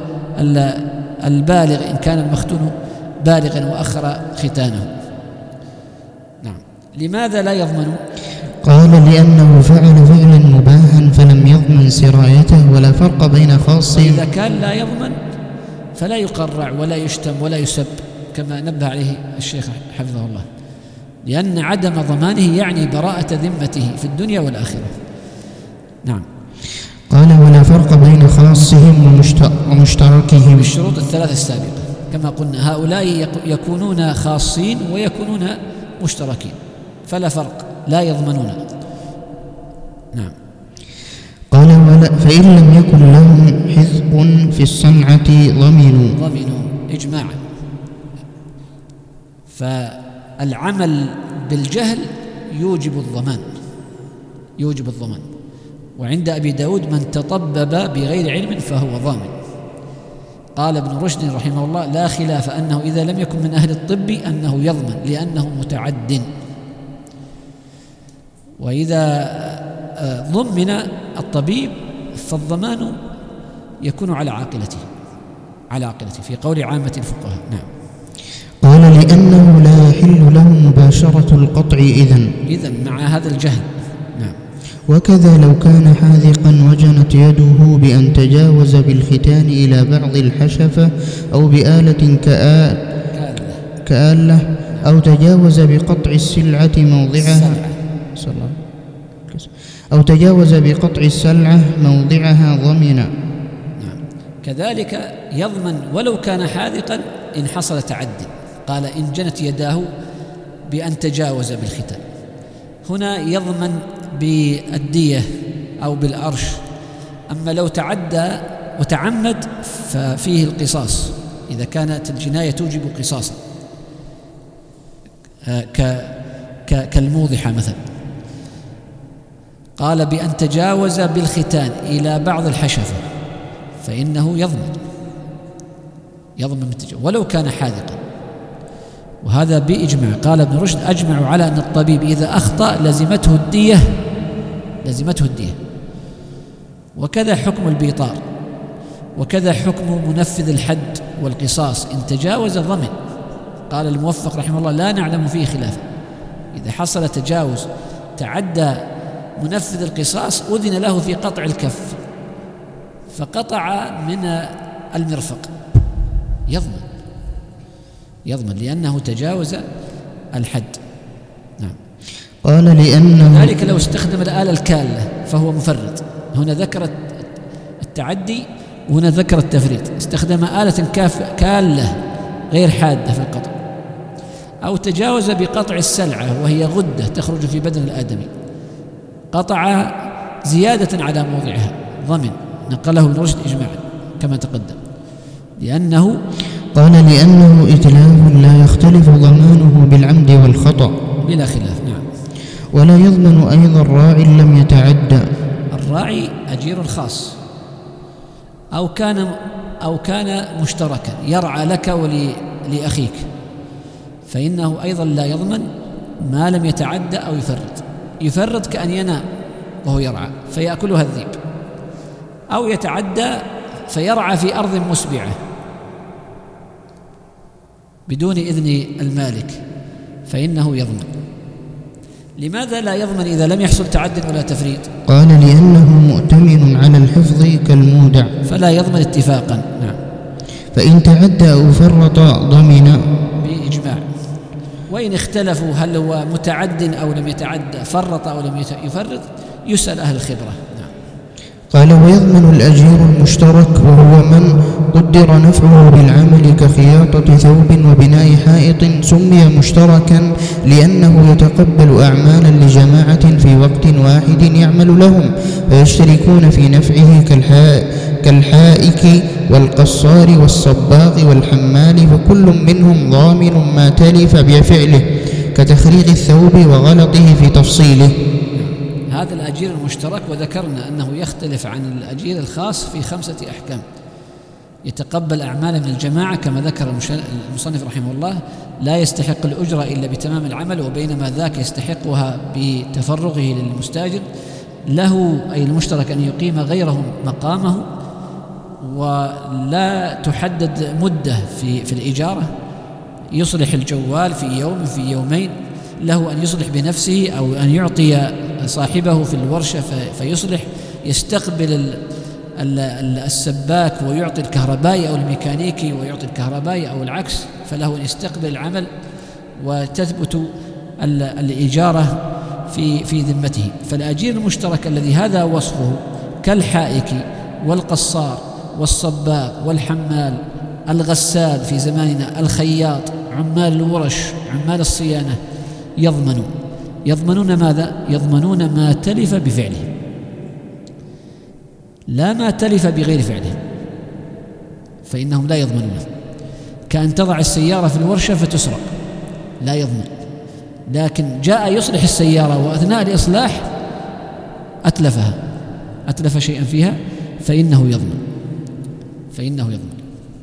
البالغ إن كان المختون بالغا وأخر ختانه. نعم. لماذا لا يضمن؟ قال لأنه فعل فعلا مباحا فلم يضمن سرايته، ولا فرق بين خاص. إذا كان لا يضمن فلا يقرع ولا يشتم ولا يسب كما نبه عليه الشيخ حفظه الله، لأن عدم ضمانه يعني براءة ذمته في الدنيا والآخرة. نعم. قال ولا فرق بين خاصهم ومشتركهم بالشروط الثلاثة السابقة كما قلنا، هؤلاء يكونون خاصين ويكونون مشتركين، فلا فرق، لا يضمنون. نعم. قال ولا فإن لم يكن لهم حذق في الصنعة ضمنوا ضمنوا إجماعا. فالعمل بالجهل يوجب الضمان، يوجب الضمان. وعند أبي داود من تطبب بغير علم فهو ضامن. قال ابن رشد رحمه الله لا خلاف أنه إذا لم يكن من أهل الطب أنه يضمن لأنه متعد، وإذا ضمن الطبيب فالضمان يكون على عاقلته، على عاقلته في قول عامة الفقهاء. نعم. قال لأنه لا يحل له مباشرة القطع إذن إذن مع هذا الجهل. نعم. وكذا لو كان حاذقا وجنت يده بأن تجاوز بالختان إلى بعض الحشفة أو بآلة كآلة أو تجاوز بقطع السلعة موضعها أو تجاوز بقطع السلعة موضعها ضمنا. نعم. كذلك يضمن ولو كان حاذقا إن حصل تعدي. قال إن جنت يداه بأن تجاوز بالختان، هنا يضمن بالدية أو بالأرش. أما لو تعدى وتعمد ففيه القصاص إذا كانت الجناية توجب قصاصا كالموضحة مثلا. قال بأن تجاوز بالختان إلى بعض الحشفة فإنه يضمن، يضمن بالتجاوز ولو كان حاذقا، وهذا بإجماع. قال ابن رشد أجمعوا على أن الطبيب إذا أخطأ لزمته الدية، لزمته الدية. وكذا حكم البيطار، وكذا حكم منفذ الحد والقصاص إن تجاوز ضمن. قال الموفق رحمه الله لا نعلم فيه خلافا، إذا حصل تجاوز تعدى منفذ القصاص أذن له في قطع الكف فقطع من المرفق يضمن، يضمن لأنه تجاوز الحد. نعم. قال لأنه ذلك لو استخدم الآلة الكالة فهو مفرط. هنا ذكر التعدي وهنا ذكر التفريط. استخدم آلة كالة غير حادة في القطع، أو تجاوز بقطع السلعة وهي غدة تخرج في بدن الآدمي، قطع زيادة على موضعها ضمن. نقله ابن رشد إجماعا كما تقدم. لأنه قال لأنه إتلاف لا يختلف ضمانه بالعمد والخطأ بلا خلاف. نعم. ولا يضمن أيضا راعي لم يتعدى. الراعي أجير خاص، أو كان أو كان مشتركا يرعى لك ولأخيك، فإنه أيضا لا يضمن ما لم يتعدى أو يفرط. يفرط كأن ينام وهو يرعى فيأكلها الذئب، أو يتعدى فيرعى في أرض مسبعة بدون إذن المالك فإنه يضمن. لماذا لا يضمن إذا لم يحصل تعد ولا تفريط؟ قال لأنه مؤتمن على الحفظ كالمودع، فلا يضمن اتفاقا. نعم. فإن تعدى أو فرط ضمن بإجماع. وإن اختلفوا هل هو متعد أو لم يتعدى، فرط أو لم يفرط، يسأل أهل الخبرة. قال ويضمن الأجير المشترك وهو من قدر نفعه بالعمل كخياطة ثوب وبناء حائط، سمي مشتركا لأنه يتقبل أعمالا لجماعة في وقت واحد يعمل لهم فيشتركون في نفعه كالحائك والقصار والصباغ والحمال، فكل منهم ضامن ما تلف بفعله كتخريق الثوب وغلطه في تفصيله. هذا الأجير المشترك، وذكرنا أنه يختلف عن الأجير الخاص في خمسة أحكام. يتقبل أعمالا من الجماعة كما ذكر المصنف رحمه الله، لا يستحق الأجرة إلا بتمام العمل، وبينما ذاك يستحقها بتفرغه للمستاجر. له أي المشترك أن يقيم غيره مقامه، ولا تحدد مدة في, في الإجارة. يصلح الجوال في يوم في يومين، له أن يصلح بنفسه أو أن يعطي صاحبه في الورشة فيصلح. يستقبل السباك ويعطي الكهربائي أو الميكانيكي ويعطي الكهربائي أو العكس، فله أن يستقبل العمل وتثبت الإجارة في في ذمته. فالأجير المشترك الذي هذا وصفه كالحائك والقصار والصباغ والحمال، الغسال في زماننا، الخياط، عمال الورش، عمال الصيانة، يضمنون يضمنون ماذا؟ يضمنون ما تلف بفعله، لا ما تلف بغير فعله، فإنهم لا يضمنونه. كأن تضع السيارة في الورشة فتسرق، لا يضمن. لكن جاء يصلح السيارة وأثناء الإصلاح أتلفها أتلف شيئا فيها فإنه يضمن فإنه يضمن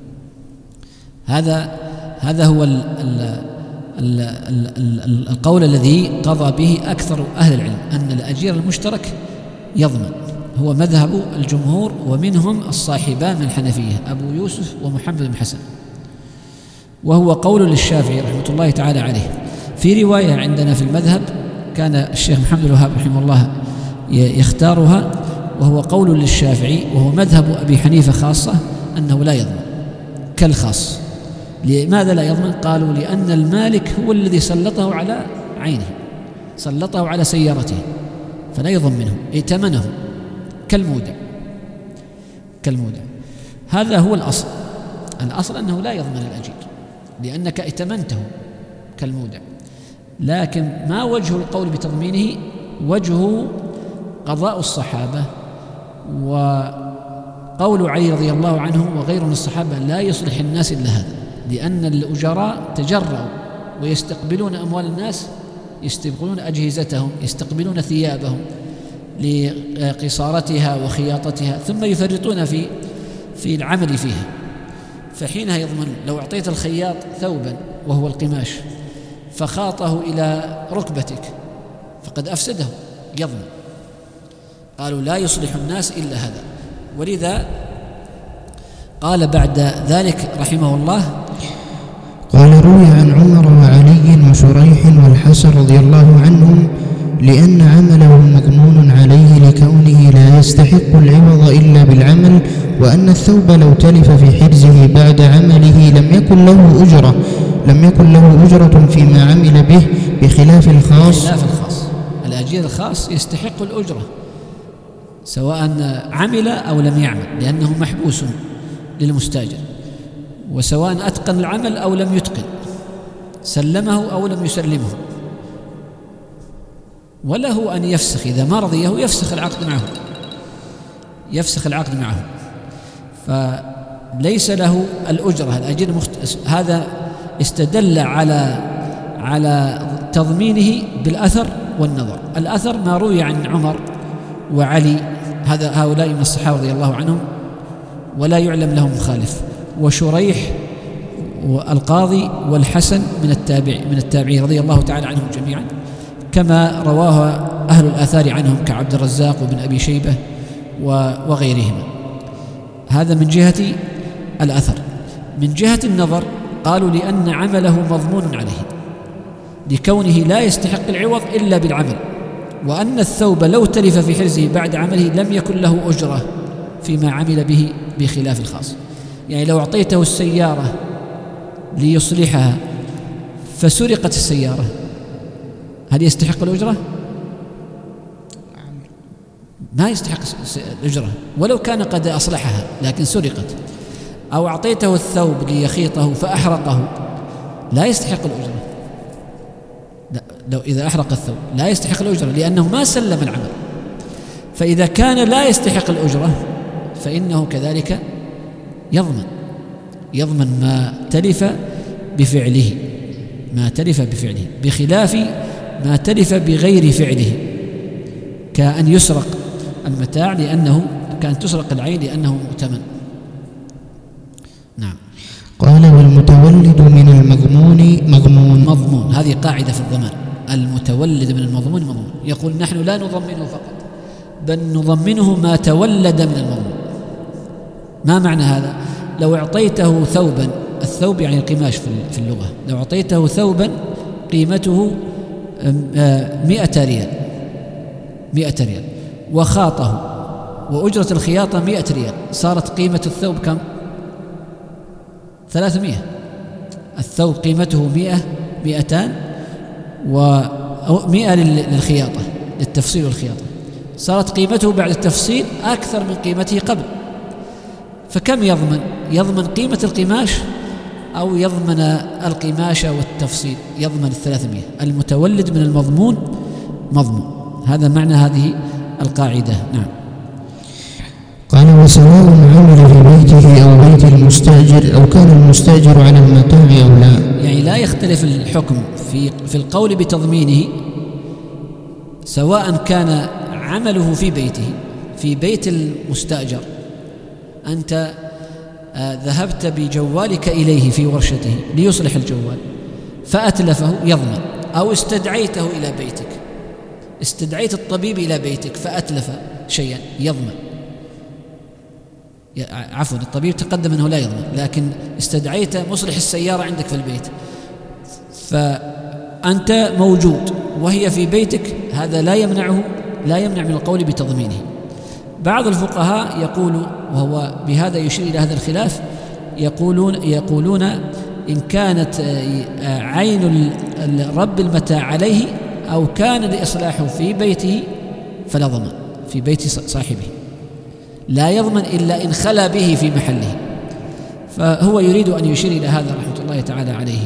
هذا هذا هو ال ال ال ال ال القول الذي قضى به أكثر أهل العلم، أن الأجير المشترك يضمن. هو مذهب الجمهور، ومنهم الصاحبان من الحنفية أبو يوسف ومحمد بن حسن، وهو قول للشافعي رحمة الله تعالى عليه. في رواية عندنا في المذهب كان الشيخ محمد الوهاب رحمه الله يختارها، وهو قول للشافعي، وهو مذهب أبي حنيفة خاصة، أنه لا يضمن كالخاص. لماذا لا يضمن؟ قالوا لأن المالك هو الذي سلطه على عينه، سلطه على سيارته، فلا يضمنه، ائتمنه كالمودع كالمودع هذا هو الأصل. الأصل أنه لا يضمن الأجير لأنك ائتمنته كالمودع. لكن ما وجه القول بتضمينه؟ وجه قضاء الصحابة وقول علي رضي الله عنه وغيره من الصحابة: لا يصلح الناس إلا هذا، لأن الأجراء تجرؤوا ويستقبلون أموال الناس، يستقبلون أجهزتهم، يستقبلون ثيابهم لقصارتها وخياطتها، ثم يفرطون في في العمل فيها، فحينها يضمنون. لو أعطيت الخياط ثوبا وهو القماش فخاطه إلى ركبتك فقد أفسده، يضمن. قالوا لا يصلح الناس إلا هذا. ولذا قال بعد ذلك رحمه الله: قال روي عن عمر وعلي وشريح والحسن رضي الله عنهم لأن عمله مضمون عليه لكونه لا يستحق العوض إلا بالعمل، وأن الثوب لو تلف في حرزه بعد عمله لم يكن له أجرة لم يكن له أجرة فيما عمل به، بخلاف الخاص. بخلاف الخاص الأجير الخاص يستحق الأجرة سواء عمل أو لم يعمل، لأنه محبوس للمستاجر، وسواء أتقن العمل أو لم يتقن، سلمه أو لم يسلمه، وله أن يفسخ إذا ما رضيه، يفسخ العقد معه يفسخ العقد معه فليس له الأجرة. الأجير مخت... هذا استدل على على تضمينه بالأثر والنظر. الأثر ما روي عن عمر وعلي، هذا هؤلاء من الصحابة رضي الله عنهم، ولا يعلم لهم مخالف، وشريح والقاضي والحسن من التابع من التابعين رضي الله تعالى عنهم جميعا، كما رواه أهل الآثار عنهم كعبد الرزاق وابن أبي شيبة وغيرهما. هذا من جهة الأثر. من جهة النظر قالوا لأن عمله مضمون عليه لكونه لا يستحق العوض إلا بالعمل، وأن الثوب لو تلف في حرزه بعد عمله لم يكن له أجرة فيما عمل به بخلاف الخاص. يعني لو أعطيته السيارة ليصلحها فسرقت السيارة، هل يستحق الأجرة؟ ما يستحق الأجرة ولو كان قد أصلحها لكن سرقت. أو أعطيته الثوب ليخيطه فأحرقه، لا يستحق الأجرة. لا، لو إذا أحرق الثوب لا يستحق الأجرة لأنه ما سلم العمل. فإذا كان لا يستحق الأجرة فإنه كذلك يضمن يضمن ما تلف بفعله ما تلف بفعله بخلاف ما تلف بغير فعله، كأن يسرق المتاع لأنه كان تسرق العين لأنه مؤتمن. نعم. قال والمتولد من المضمون مضمون. مضمون هذه قاعدة في الضمان، المتولد من المضمون مضمون. يقول نحن لا نضمنه فقط بل نضمنه ما تولد من المضمون. ما معنى هذا؟ لو أعطيته ثوبا، الثوب يعني القماش في اللغة، لو أعطيته ثوبا قيمته مئة ريال مئة ريال وخاطه وأجرة الخياطة مئة ريال، صارت قيمة الثوب كم؟ ثلاثمائة. الثوب قيمته مئة مئتان ومئة للخياطة للتفصيل والخياطة، صارت قيمته بعد التفصيل أكثر من قيمته قبل. فكم يضمن؟ يضمن قيمة القماش أو يضمن القماش والتفصيل؟ يضمن الثلاثمائة. المتولد من المضمون مضمون. هذا معنى هذه القاعدة. نعم. قال وسواء عمل في بيته أو بيت المستأجر أو كان المستأجر على المتاع أو لا. يعني لا يختلف الحكم في في القول بتضمينه، سواء كان عمله في بيته في بيت المستأجر، أنت ذهبت بجوالك إليه في ورشته ليصلح الجوال فأتلفه يضمن، أو استدعيته إلى بيتك، استدعيت الطبيب إلى بيتك فأتلف شيئا يضمن. عفوا الطبيب تقدم أنه لا يضمن، لكن استدعيت مصلح السيارة عندك في البيت فأنت موجود وهي في بيتك، هذا لا يمنعه لا يمنع من القول بتضمينه. بعض الفقهاء يقول، وهو بهذا يشير إلى هذا الخلاف، يقولون يقولون إن كانت عين رب المتاع عليه أو كان لإصلاحه في بيته فلا ضمان، في بيت صاحبه لا يضمن إلا إن خلا به في محله. فهو يريد أن يشير إلى هذا رحمة الله تعالى عليه.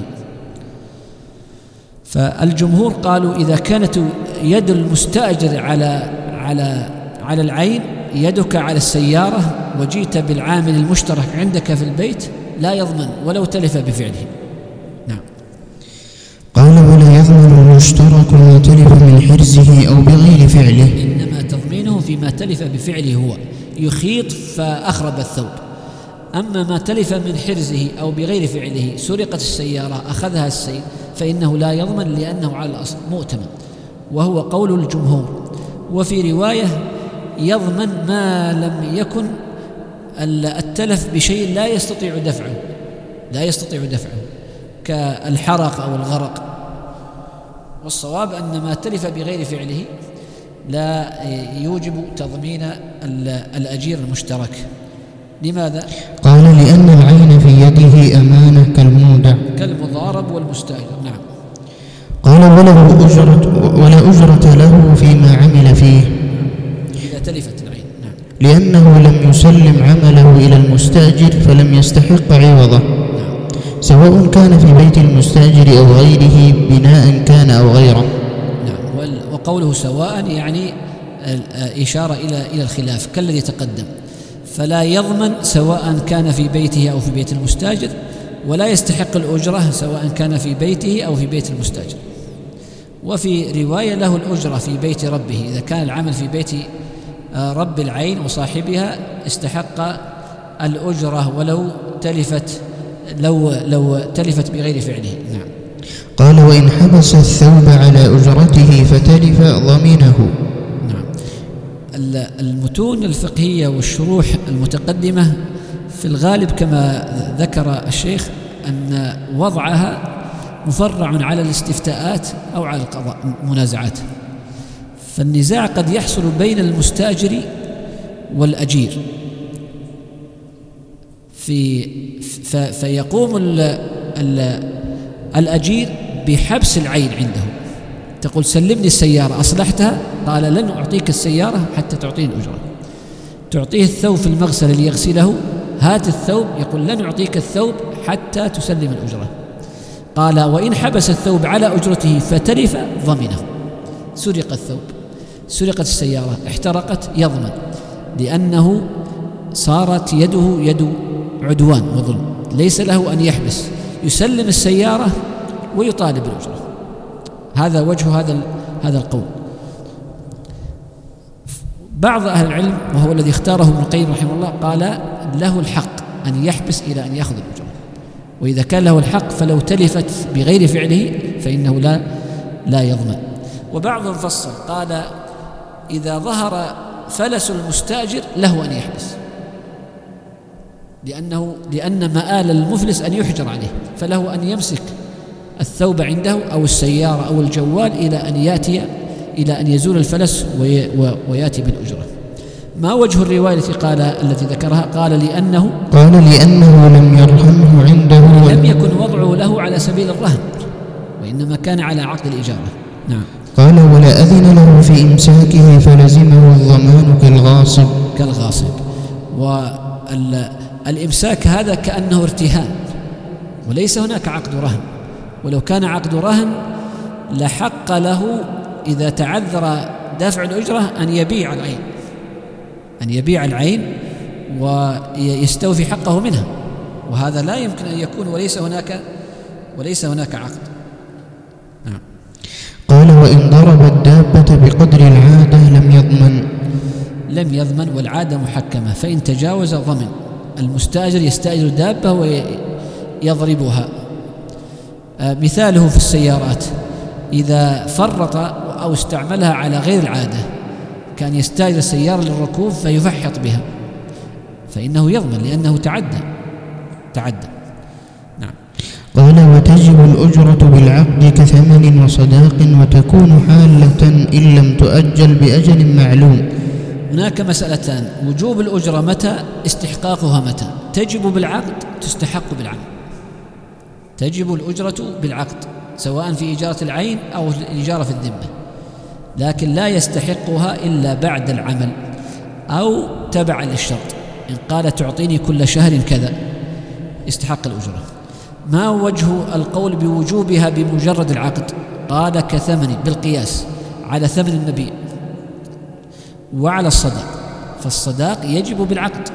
فالجمهور قالوا إذا كانت يد المستأجر على على على العين، يدك على السيارة وجيت بالعامل المشترك عندك في البيت، لا يضمن ولو تلف بفعله. نعم. قال ولا يضمن المشترك ما تلف من حرزه أو بغير فعله، إنما تضمينه فيما تلف بفعله، هو يخيط فأخرب الثوب. أما ما تلف من حرزه أو بغير فعله، سرقت السيارة أخذها السيد، فإنه لا يضمن لأنه على الأصل مؤتمن، وهو قول الجمهور. وفي رواية يضمن ما لم يكن التلف بشيء لا يستطيع دفعه لا يستطيع دفعه كالحرق أو الغرق. والصواب أن ما تلف بغير فعله لا يوجب تضمين الأجير المشترك. لماذا؟ قال لأن العين في يده أمانة كالمودع كالمضارب والمستأجر. نعم. قال وله أجرة ولا أجرة له فيما عمل فيه إذا تلفت العين. نعم. لأنه لم يسلم عمله إلى المستأجر فلم يستحق عوضه. نعم. سواء كان في بيت المستأجر أو غيره، بناء كان أو غيره. نعم. وقوله سواء يعني إشارة إلى إلى الخلاف كالذي تقدم، فلا يضمن سواء كان في بيته أو في بيت المستأجر، ولا يستحق الأجرة سواء كان في بيته أو في بيت المستأجر. وفي رواية له الأجرة في بيت ربه، إذا كان العمل في بيت رب العين وصاحبها استحق الأجرة ولو تلفت لو لو تلفت بغير فعله. نعم. قال: وإن حبس الثوب على أجرته فتلف ضمنه. نعم. المتون الفقهية والشروح المتقدمة في الغالب كما ذكر الشيخ أن وضعها مفرع على الاستفتاءات أو على القضاء المنازعات، فالنزاع قد يحصل بين المستاجر والأجير في فيقوم ال ال الأجير بحبس العين عنده. تقول: سلمني السيارة أصلحتها، قال: لن أعطيك السيارة حتى تعطيني الأجرة. تعطيه الثوب في المغسل ليغسله، هات الثوب، يقول: لن أعطيك الثوب حتى تسلم الأجرة. قال: وإن حبس الثوب على أجرته فتلف ضمنه. سرق الثوب، سرقت السيارة، احترقت، يضمن، لأنه صارت يده يد عدوان وظلم، ليس له أن يحبس، يسلم السيارة ويطالب بالأجرة. هذا وجه هذا هذا القول. بعض أهل العلم وهو الذي اختاره ابن القيم رحمه الله قال: له الحق أن يحبس إلى أن يأخذ الأجرة، وإذا كان له الحق فلو تلفت بغير فعله فإنه لا لا يضمن. وبعضهم فصل قال: إذا ظهر فلس المستاجر له أن يحبس، لأنه لأن مآل المفلس أن يحجر عليه، فله أن يمسك الثوب عنده أو السيارة أو الجوال إلى أن يأتي إلى أن يزول الفلس ويأتي بالأجرة. ما وجه الرواية التي قال التي ذكرها؟ قال: لأنه قال لأنه لم يرهنه عنده، لم يكن وضعه له على سبيل الرهن، وإنما كان على عقد الإجارة. نعم. قال: ولا أذن له في إمساكه فلزمه الضمان كالغاصب. كالغاصب. والإمساك هذا كأنه ارتهان، وليس هناك عقد رهن، ولو كان عقد رهن لحق له إذا تعذر دفع الأجرة أن يبيع العين، أن يبيع العين ويستوفي حقه منها، وهذا لا يمكن أن يكون، وليس هناك وليس هناك عقد. نعم. قال: وإن ضرب الدابة بقدر العادة لم يضمن. لم يضمن، والعادة محكمة، فإن تجاوز ضمن. المستأجر يستأجر دابة ويضربها. مثاله في السيارات: إذا فرط أو استعملها على غير العادة، كان يستأجر السيارة للركوب فيفحط بها، فإنه يضمن لأنه تعدى تعدى. نعم. قال: وتجب الأجرة بالعقد كثمن وصداق، وتكون حالة إن لم تؤجل بأجل معلوم. هناك مسألتان: وجوب الأجرة متى، استحقاقها متى. تجب بالعقد، تستحق بالعقد. تجب الأجرة بالعقد سواء في إجارة العين أو الإجارة في الذمة، لكن لا يستحقها إلا بعد العمل أو تبع للشرط. إن قال: تعطيني كل شهر كذا، استحق الأجرة. ما وجه القول بوجوبها بمجرد العقد؟ قال: كثمن، بالقياس على ثمن المبيع وعلى الصداق، فالصداق يجب بالعقد،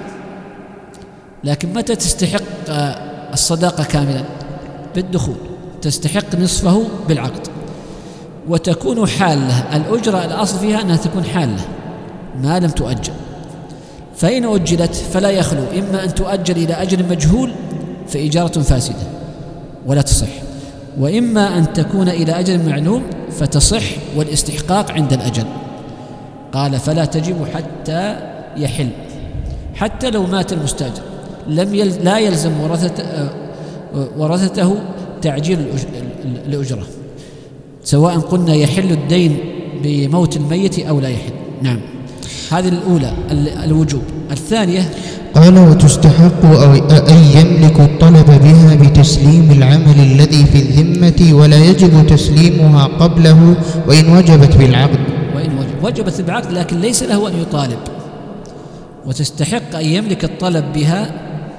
لكن متى تستحق الصداقة كاملا؟ بالدخول، تستحق نصفه بالعقد. وتكون حالة، الأجرة الأصل فيها أنها تكون حالة ما لم تؤجل، فإن أجلت فلا يخلو إما أن تؤجل إلى أجل مجهول فإجارة فاسدة ولا تصح، وإما أن تكون إلى أجل معلوم فتصح والاستحقاق عند الأجل. قال: فلا تجب حتى يحل، حتى لو مات المستاجر لم يل لا يلزم ورثته, ورثته تعجيل الأجرة، سواء قلنا يحل الدين بموت الميت أو لا يحل. نعم. هذه الأولى الوجوب. الثانية قال: وتستحق أن يملك الطلب بها بتسليم العمل الذي في الذمة، ولا يجب تسليمها قبله وإن وجبت بالعقد. وإن وجبت بالعقد، لكن ليس له أن يطالب. وتستحق أن يملك الطلب بها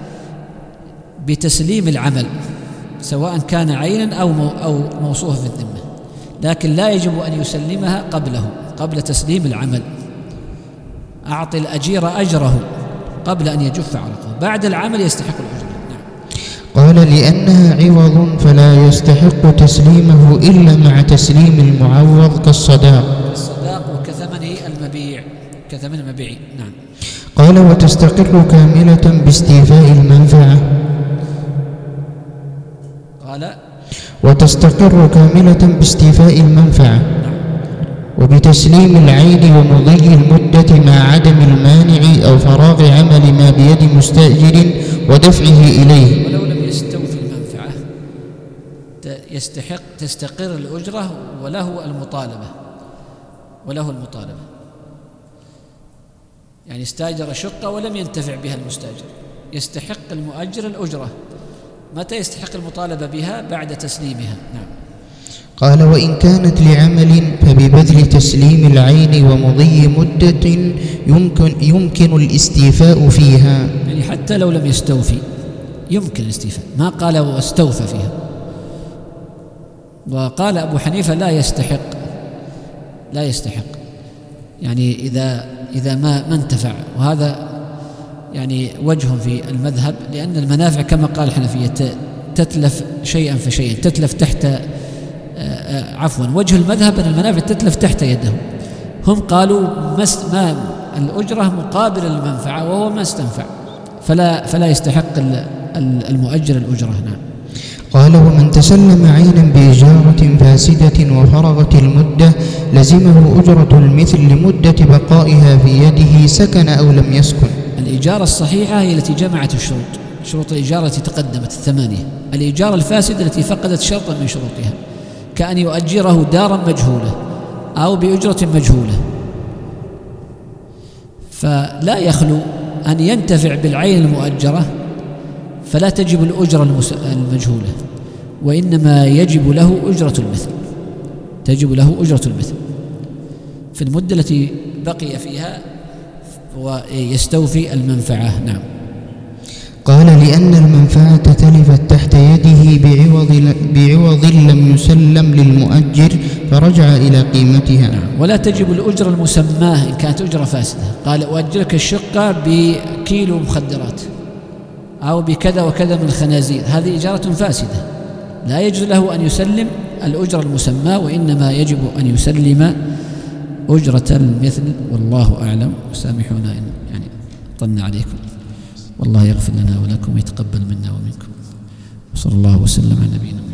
بتسليم العمل سواء كان عينا أو أو موصوفا في الذمة، لكن لا يجب أن يسلمها قبله، قبل تسليم العمل. أعطي الأجير أجره قبل أن يجف عرقه، بعد العمل يستحق الأجر. نعم. قال: لأنها عوض فلا يستحق تسليمه إلا مع تسليم المعوض كالصداق. الصداق وكثمن المبيع، كثمن المبيع. نعم. قال وتستقر كاملة باستيفاء المنفعة. قال وتستقر كاملة باستيفاء المنفعة وبتسليم العين ومضي المدة مع عدم المانع أو فراغ عمل ما بيد مستأجر ودفعه إليه. ولو لم يستوفي المنفعة يستحق تستقر الأجرة وله المطالبة وله المطالبة يعني استاجر شقة ولم ينتفع بها المستاجر، يستحق المؤجر الأجرة. متى يستحق المطالبة بها؟ بعد تسليمها. نعم. قال وإن كانت لعمل فببذل تسليم العين ومضي مدة يمكن, يمكن الاستيفاء فيها. يعني حتى لو لم يستوفي يمكن الاستيفاء، ما قال واستوفى فيها. وقال أبو حنيفة لا يستحق لا يستحق يعني إذا إذا ما ما انتفع، وهذا يعني وجه في المذهب، لأن المنافع كما قال الحنفية تتلف شيئا فشيئا، تتلف تحت عفوا وجه المذهب أن المنافع تتلف تحت يده. هم قالوا ما الأجرة مقابل للمنفعة وهو ما استنفع، فلا فلا يستحق المؤجر الأجرة. نعم. قال ومن تسلم عينا بإجارة فاسدة وفرغت المدة لزمه أجرة المثل لمدة بقائها في يده سكن أو لم يسكن. الإجارة الصحيحة هي التي جمعت الشروط، شروط الإجارة التي تقدمت الثمانية. الإجارة الفاسدة التي فقدت شرطا من شروطها، كأن يؤجره دارا مجهولة أو بأجرة مجهولة، فلا يخلو أن ينتفع بالعين المؤجرة فلا تجب الأجرة المجهولة، وإنما يجب له أجرة المثل، تجب له أجرة المثل في المدة التي بقي فيها ويستوفي المنفعة. نعم. قال لأن المنفعة تلفت تحت يده بعوض, بعوض لم يسلم للمؤجر فرجع إلى قيمتها. نعم. ولا تجب الأجرة المسماة إن كانت أجرة فاسدة. قال أؤجرك الشقة بكيلو مخدرات أو بكذا وكذا من الخنازير، هذه إجارة فاسدة، لا يجوز له أن يسلم الأجرة المسماة، وإنما يجب أن يسلم أجرة المثل. والله أعلم. سامحونا إن يعني طلنا عليكم، والله يغفر لنا ولكم ويتقبل منا ومنكم، وصلى الله وسلم على نبينا.